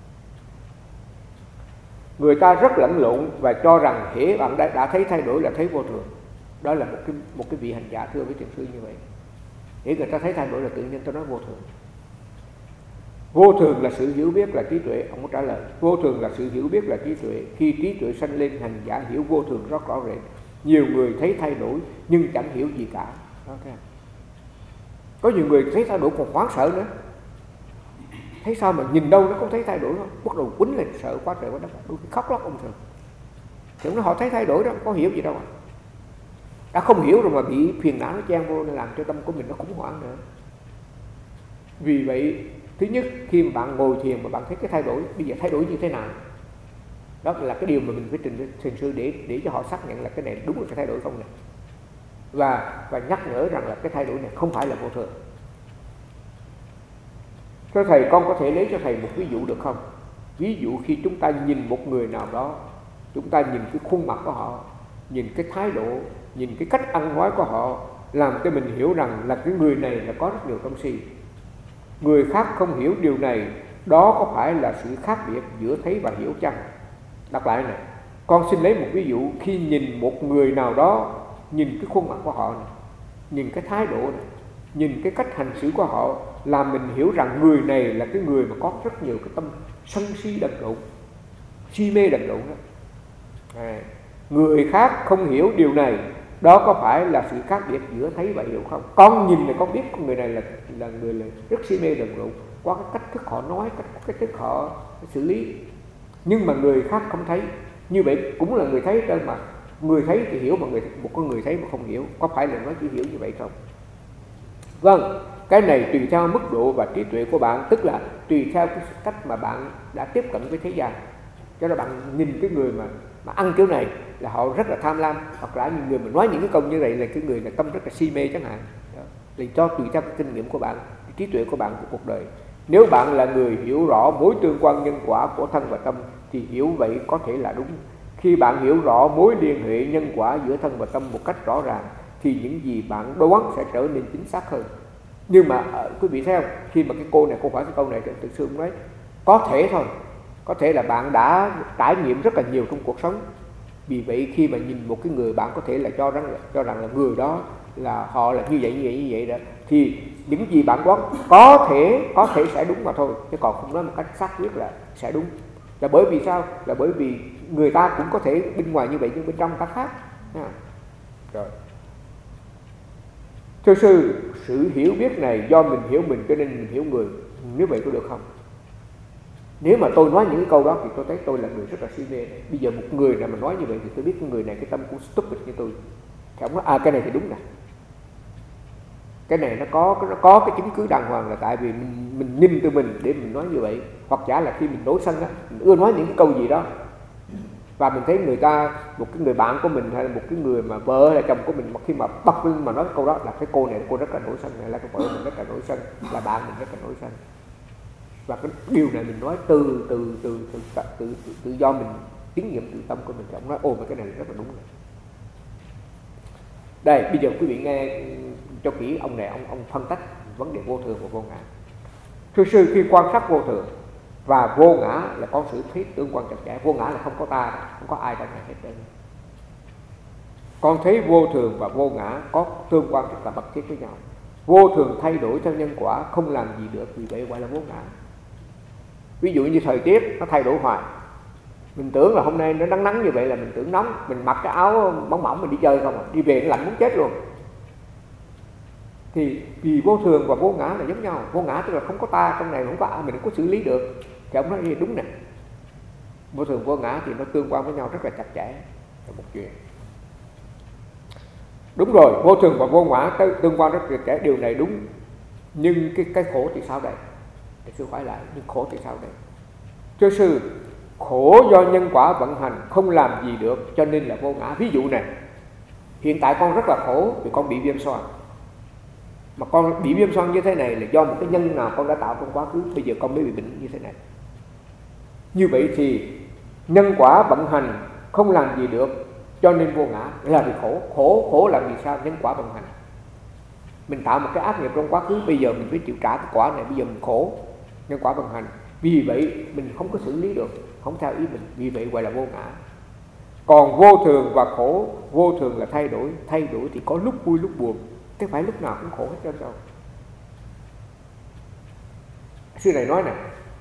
Người ta rất lẫn lộn và cho rằng hễ bạn đã, đã thấy thay đổi là thấy vô thường. Đó là một cái một cái vị hành giả thưa với thiền sư như vậy. Hễ người ta thấy thay đổi là tự nhiên tôi nói vô thường. Vô thường là sự hiểu biết là trí tuệ. Ông có trả lời vô thường là sự hiểu biết là trí tuệ. Khi trí tuệ sanh lên, hành giả hiểu vô thường rất rõ rệt. Nhiều người thấy thay đổi nhưng chẳng hiểu gì cả. Đó, thấy không? Có nhiều người thấy thay đổi còn hoảng sợ nữa. thấy sao mà nhìn đâu nó không thấy thay đổi đâu, bắt đầu quýnh lên sợ quá trời quá đất, đôi khi khóc lóc ông trời. Thì ông nói họ thấy thay đổi đó, có hiểu gì đâu à. Đã không hiểu rồi mà bị phiền não nó chen vô nên làm cho tâm của mình nó khủng hoảng nữa. Vì vậy thứ nhất, khi mà bạn ngồi thiền mà bạn thấy cái thay đổi, bây giờ thay đổi như thế nào, đó là cái điều mà mình phải trình với thiền sư để để cho họ xác nhận là cái này đúng là cái thay đổi không này, và và nhắc nhở rằng là cái thay đổi này không phải là vô thường. Thưa thầy, con có thể lấy cho thầy một ví dụ được không? Ví dụ khi chúng ta nhìn một người nào đó, chúng ta nhìn cái khuôn mặt của họ, nhìn cái thái độ, nhìn cái cách ăn nói của họ, làm cho mình hiểu rằng là cái người này là có rất nhiều tâm si. Người khác không hiểu điều này, đó có phải là sự khác biệt giữa thấy và hiểu chăng? Đọc lại này, con xin lấy một ví dụ khi nhìn một người nào đó, nhìn cái khuôn mặt của họ này, nhìn cái thái độ này, nhìn cái cách hành xử của họ, làm mình hiểu rằng người này là cái người mà có rất nhiều cái tâm sân si đần độn, si mê đần độn đó. À, người khác không hiểu điều này, đó có phải là sự khác biệt giữa thấy và hiểu không? Con nhìn này con biết con người này là là người là rất si mê đần độn qua cái cách thức họ nói, cách cách thức họ xử lý, nhưng mà người khác không thấy. Như vậy cũng là người thấy trên mà người thấy thì hiểu, mà người một con người thấy mà không hiểu, có phải là nói chỉ hiểu như vậy không? Vâng, cái này tùy theo mức độ và trí tuệ của bạn, tức là tùy theo cái cách mà bạn đã tiếp cận với thế gian. Cho nên bạn nhìn cái người mà mà ăn kiểu này là họ rất là tham lam, hoặc là những người mà nói những cái câu như vậy là cái người là tâm rất là si mê chẳng hạn. Đó. Thì cho tùy theo cái kinh nghiệm của bạn, cái trí tuệ của bạn của cuộc đời. Nếu bạn là người hiểu rõ mối tương quan nhân quả của thân và tâm thì hiểu vậy có thể là đúng. Khi bạn hiểu rõ mối liên hệ nhân quả giữa thân và tâm một cách rõ ràng thì những gì bạn đoán sẽ trở nên chính xác hơn. Nhưng mà quý vị thấy không, khi mà cái cô này, cô hỏi cái câu này tự sư nói có thể thôi, có thể là bạn đã trải nghiệm rất là nhiều trong cuộc sống. Vì vậy khi mà nhìn một cái người, bạn có thể là cho rằng là, cho rằng là người đó là họ là như vậy như vậy như vậy đó, thì những gì bạn đoán có thể có thể sẽ đúng mà thôi, chứ còn không nói một cách xác quyết là sẽ đúng. Là bởi vì sao? Là bởi vì người ta cũng có thể bên ngoài như vậy nhưng bên trong ta khác. Rồi. Thưa sư, sự hiểu biết này do mình hiểu mình cho nên mình hiểu người, nếu vậy có được không? Nếu mà tôi nói những cái câu đó thì tôi thấy tôi là người rất là si mê. Bây giờ một người nào mà nói như vậy thì tôi biết cái người này cái tâm cũng stupid như tôi. Thì ông nói à cái này thì đúng nè, cái này nó có nó có cái chứng cứ đàng hoàng là tại vì mình, mình nhìn từ mình để mình nói như vậy. Hoặc giả là khi mình nổi sân á, mình ưa nói những cái câu gì đó và mình thấy người ta, một cái người bạn của mình hay là một cái người mà vợ hay là chồng của mình, mà khi mà bật lên mà nói cái câu đó là cái cô này cô rất là nổi sân, này là cái vợ mình rất là nổi sân, là bạn mình rất là nổi sân. Và cái điều này mình nói từ từ từ từ tự, tự, tự, tự do mình kinh nghiệm tự tâm của mình. Thì ông nói ồ mà cái này rất là đúng rồi. Đây bây giờ quý vị nghe cho kỹ, ông này ông ông phân tách vấn đề vô thường và vô ngã. Thưa sư, khi quan sát vô thường và vô ngã là có sự thuyết tương quan chặt chẽ. Vô ngã là không có ta, không có ai trong này hết trơn. Con thấy vô thường và vô ngã có tương quan rất là mật thiết với nhau. Vô thường thay đổi theo nhân quả, không làm gì được, vì vậy gọi là vô ngã. Ví dụ như thời tiết nó thay đổi hoài, mình tưởng là hôm nay nó nắng nắng như vậy là mình tưởng nóng, mình mặc cái áo mỏng mỏng mình đi chơi không à, đi về nó lạnh muốn chết luôn. Thì vì vô thường và vô ngã là giống nhau. Vô ngã tức là không có ta trong này, không có ai, mình không có xử lý được. Thì ông nói đúng nè, vô thường vô ngã thì nó tương quan với nhau rất là chặt chẽ, là một chuyện. Đúng rồi, vô thường và vô ngã tương quan rất là chặt chẽ, điều này đúng. Nhưng cái cái khổ thì sao đây? Để sư hỏi lại, nhưng khổ thì sao đây? Thưa sư, khổ do nhân quả vận hành, không làm gì được cho nên là vô ngã. Ví dụ này, hiện tại con rất là khổ vì con bị viêm xoang. Mà con bị viêm xoang như thế này là do một cái nhân nào con đã tạo trong quá khứ, bây giờ con mới bị bệnh như thế này. Như vậy thì nhân quả vận hành không làm gì được cho nên vô ngã là vì khổ. Khổ khổ là vì sao? Nhân quả vận hành. Mình tạo một cái ác nghiệp trong quá khứ, bây giờ mình phải chịu trả cái quả này, bây giờ mình khổ, nhân quả vận hành. Vì vậy mình không có xử lý được, không theo ý mình, vì vậy gọi là vô ngã. Còn vô thường và khổ, vô thường là thay đổi, thay đổi thì có lúc vui lúc buồn, chứ phải lúc nào cũng khổ hết trơn đâu. Sư này nói nè,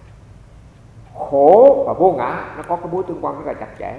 khổ và vô ngã nó có cái mối tương quan rất là chặt chẽ.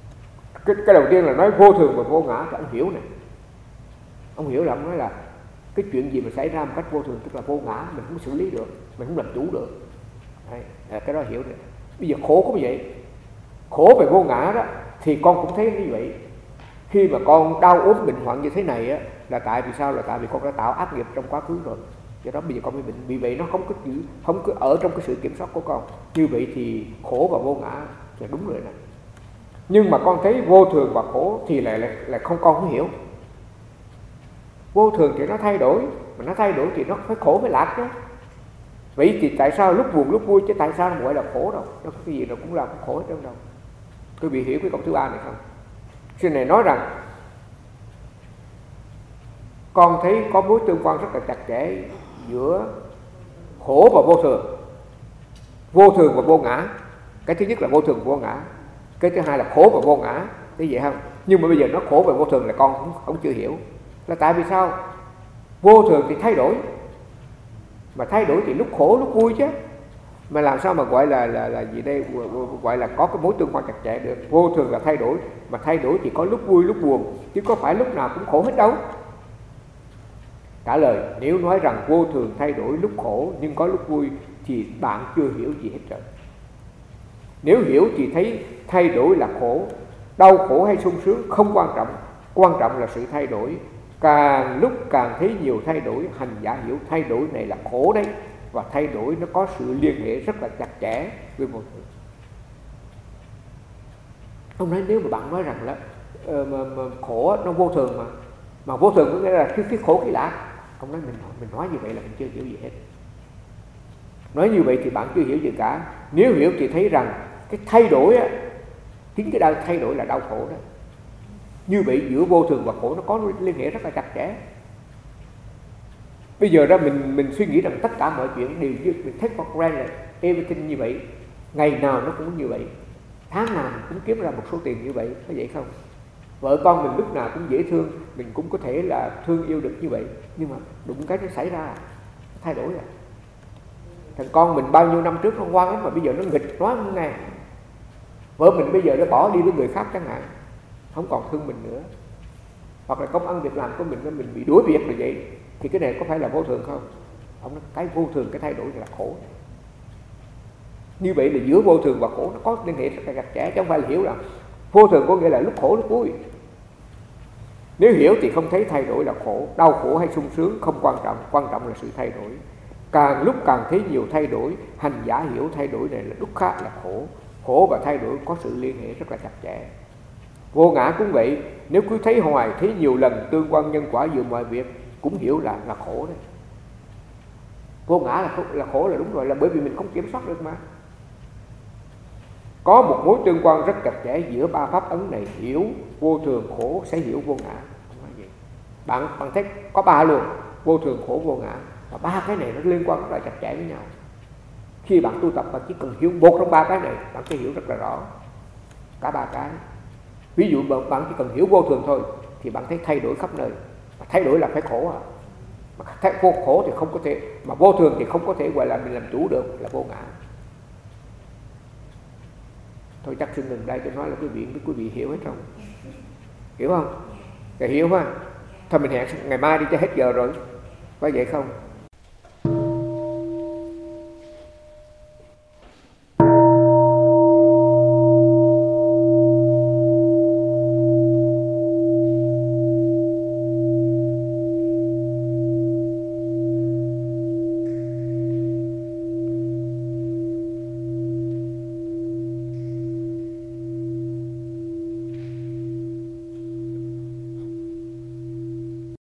Cái, cái đầu tiên là nói vô thường và vô ngã thì ông hiểu nè. Ông hiểu là ông nói là cái chuyện gì mà xảy ra một cách vô thường tức là vô ngã, mình không xử lý được, mình không làm chủ được. Đấy, cái đó hiểu được. Bây giờ khổ cũng vậy, khổ về vô ngã đó thì con cũng thấy như vậy. Khi mà con đau ốm bệnh hoạn như thế này á, là tại vì sao? Là tại vì con đã tạo ác nghiệp trong quá khứ rồi. Do đó bây giờ con bị bệnh, vì vậy nó không có không có ở trong cái sự kiểm soát của con. Như vậy thì khổ và vô ngã là đúng rồi nè. Nhưng mà con thấy vô thường và khổ thì lại là, là không, con không hiểu. Vô thường thì nó thay đổi, mà nó thay đổi thì nó phải khổ phải lạc chứ. Vậy thì tại sao lúc buồn lúc vui, chứ tại sao nó gọi là khổ đâu? Nó có cái gì nó cũng là khổ hết trơn đâu. Quý vị hiểu cái câu thứ ba này không? Xin này nói rằng con thấy có mối tương quan rất là chặt chẽ giữa khổ và vô thường, vô thường và vô ngã. Cái thứ nhất là vô thường và vô ngã, cái thứ hai là khổ và vô ngã, thế vậy không? Nhưng mà bây giờ nó khổ và vô thường là con không, không chưa hiểu. Là tại vì sao? Vô thường thì thay đổi, mà thay đổi thì lúc khổ lúc vui chứ. Mà làm sao mà gọi là là là gì đây, gọi là có cái mối tương quan chặt chẽ được? Vô thường là thay đổi, mà thay đổi thì có lúc vui lúc buồn, chứ có phải lúc nào cũng khổ hết đâu. Trả lời, nếu nói rằng vô thường thay đổi lúc khổ nhưng có lúc vui thì bạn chưa hiểu gì hết trơn. Nếu hiểu thì thấy thay đổi là khổ, đau khổ hay sung sướng không quan trọng, quan trọng là sự thay đổi. Càng lúc càng thấy nhiều thay đổi, hành giả hiểu thay đổi này là khổ đấy, và thay đổi nó có sự liên hệ rất là chặt chẽ với vô thường. Ông nói nếu mà bạn nói rằng là uh, mà, mà khổ nó vô thường mà mà vô thường có nghĩa là cái, cái khổ cái lạc. Ông nói mình mình nói như vậy là mình chưa hiểu gì hết. Nói như vậy thì bạn chưa hiểu gì cả. Nếu hiểu thì thấy rằng cái thay đổi á, chính cái đau thay đổi là đau khổ đó. Như vậy giữa vô thường và khổ nó có liên hệ rất là chặt chẽ. Bây giờ ra mình mình suy nghĩ rằng tất cả mọi chuyện đều như mình take for granted, everything như vậy, ngày nào nó cũng như vậy, tháng nào mình cũng kiếm ra một số tiền như vậy, có vậy không? Vợ con mình lúc nào cũng dễ thương, mình cũng có thể là thương yêu được như vậy, nhưng mà đụng cái nó xảy ra, thay đổi rồi. Thằng con mình bao nhiêu năm trước nó ngoan lắm mà bây giờ nó nghịch nói không nè. Vợ mình bây giờ nó bỏ đi với người khác chẳng hạn, không còn thương mình nữa. Hoặc là công ăn việc làm của mình mình bị đuổi việc là vậy, thì cái này có phải là vô thường không? Ông nói cái vô thường, cái thay đổi là khổ. Như vậy là giữa vô thường và khổ nó có liên hệ rất là chặt chẽ, chứ không phải là hiểu rằng vô thường có nghĩa là lúc khổ lúc vui. Nếu hiểu thì không thấy thay đổi là khổ, đau khổ hay sung sướng không quan trọng, quan trọng là sự thay đổi. Càng lúc càng thấy nhiều thay đổi, hành giả hiểu thay đổi này là dukkha, là khổ. Khổ và thay đổi có sự liên hệ rất là chặt chẽ. Vô ngã cũng vậy, nếu cứ thấy hoài, thấy nhiều lần tương quan nhân quả giữa mọi việc cũng hiểu là là khổ đấy. Vô ngã là khổ, là khổ là đúng rồi, là bởi vì mình không kiểm soát được mà. Có một mối tương quan rất chặt chẽ giữa ba pháp ấn này, hiểu vô thường khổ sẽ hiểu vô ngã. Bạn bạn thấy có ba luôn, vô thường khổ vô ngã, và ba cái này nó liên quan rất là chặt chẽ với nhau. Khi bạn tu tập bạn chỉ cần hiểu một trong ba cái này, bạn sẽ hiểu rất là rõ cả ba cái. Ví dụ bạn chỉ cần hiểu vô thường thôi thì bạn thấy thay đổi khắp nơi, mà thay đổi là phải khổ à. Mà thay vô khổ thì không có thể, mà vô thường thì không có thể gọi là mình làm chủ được, là vô ngã. Thôi chắc xin ngừng đây, tôi nói là quý vị quý vị hiểu hết không? Hiểu không? Để hiểu ha. Thôi mình hẹn ngày mai đi cho hết giờ rồi, có vậy không?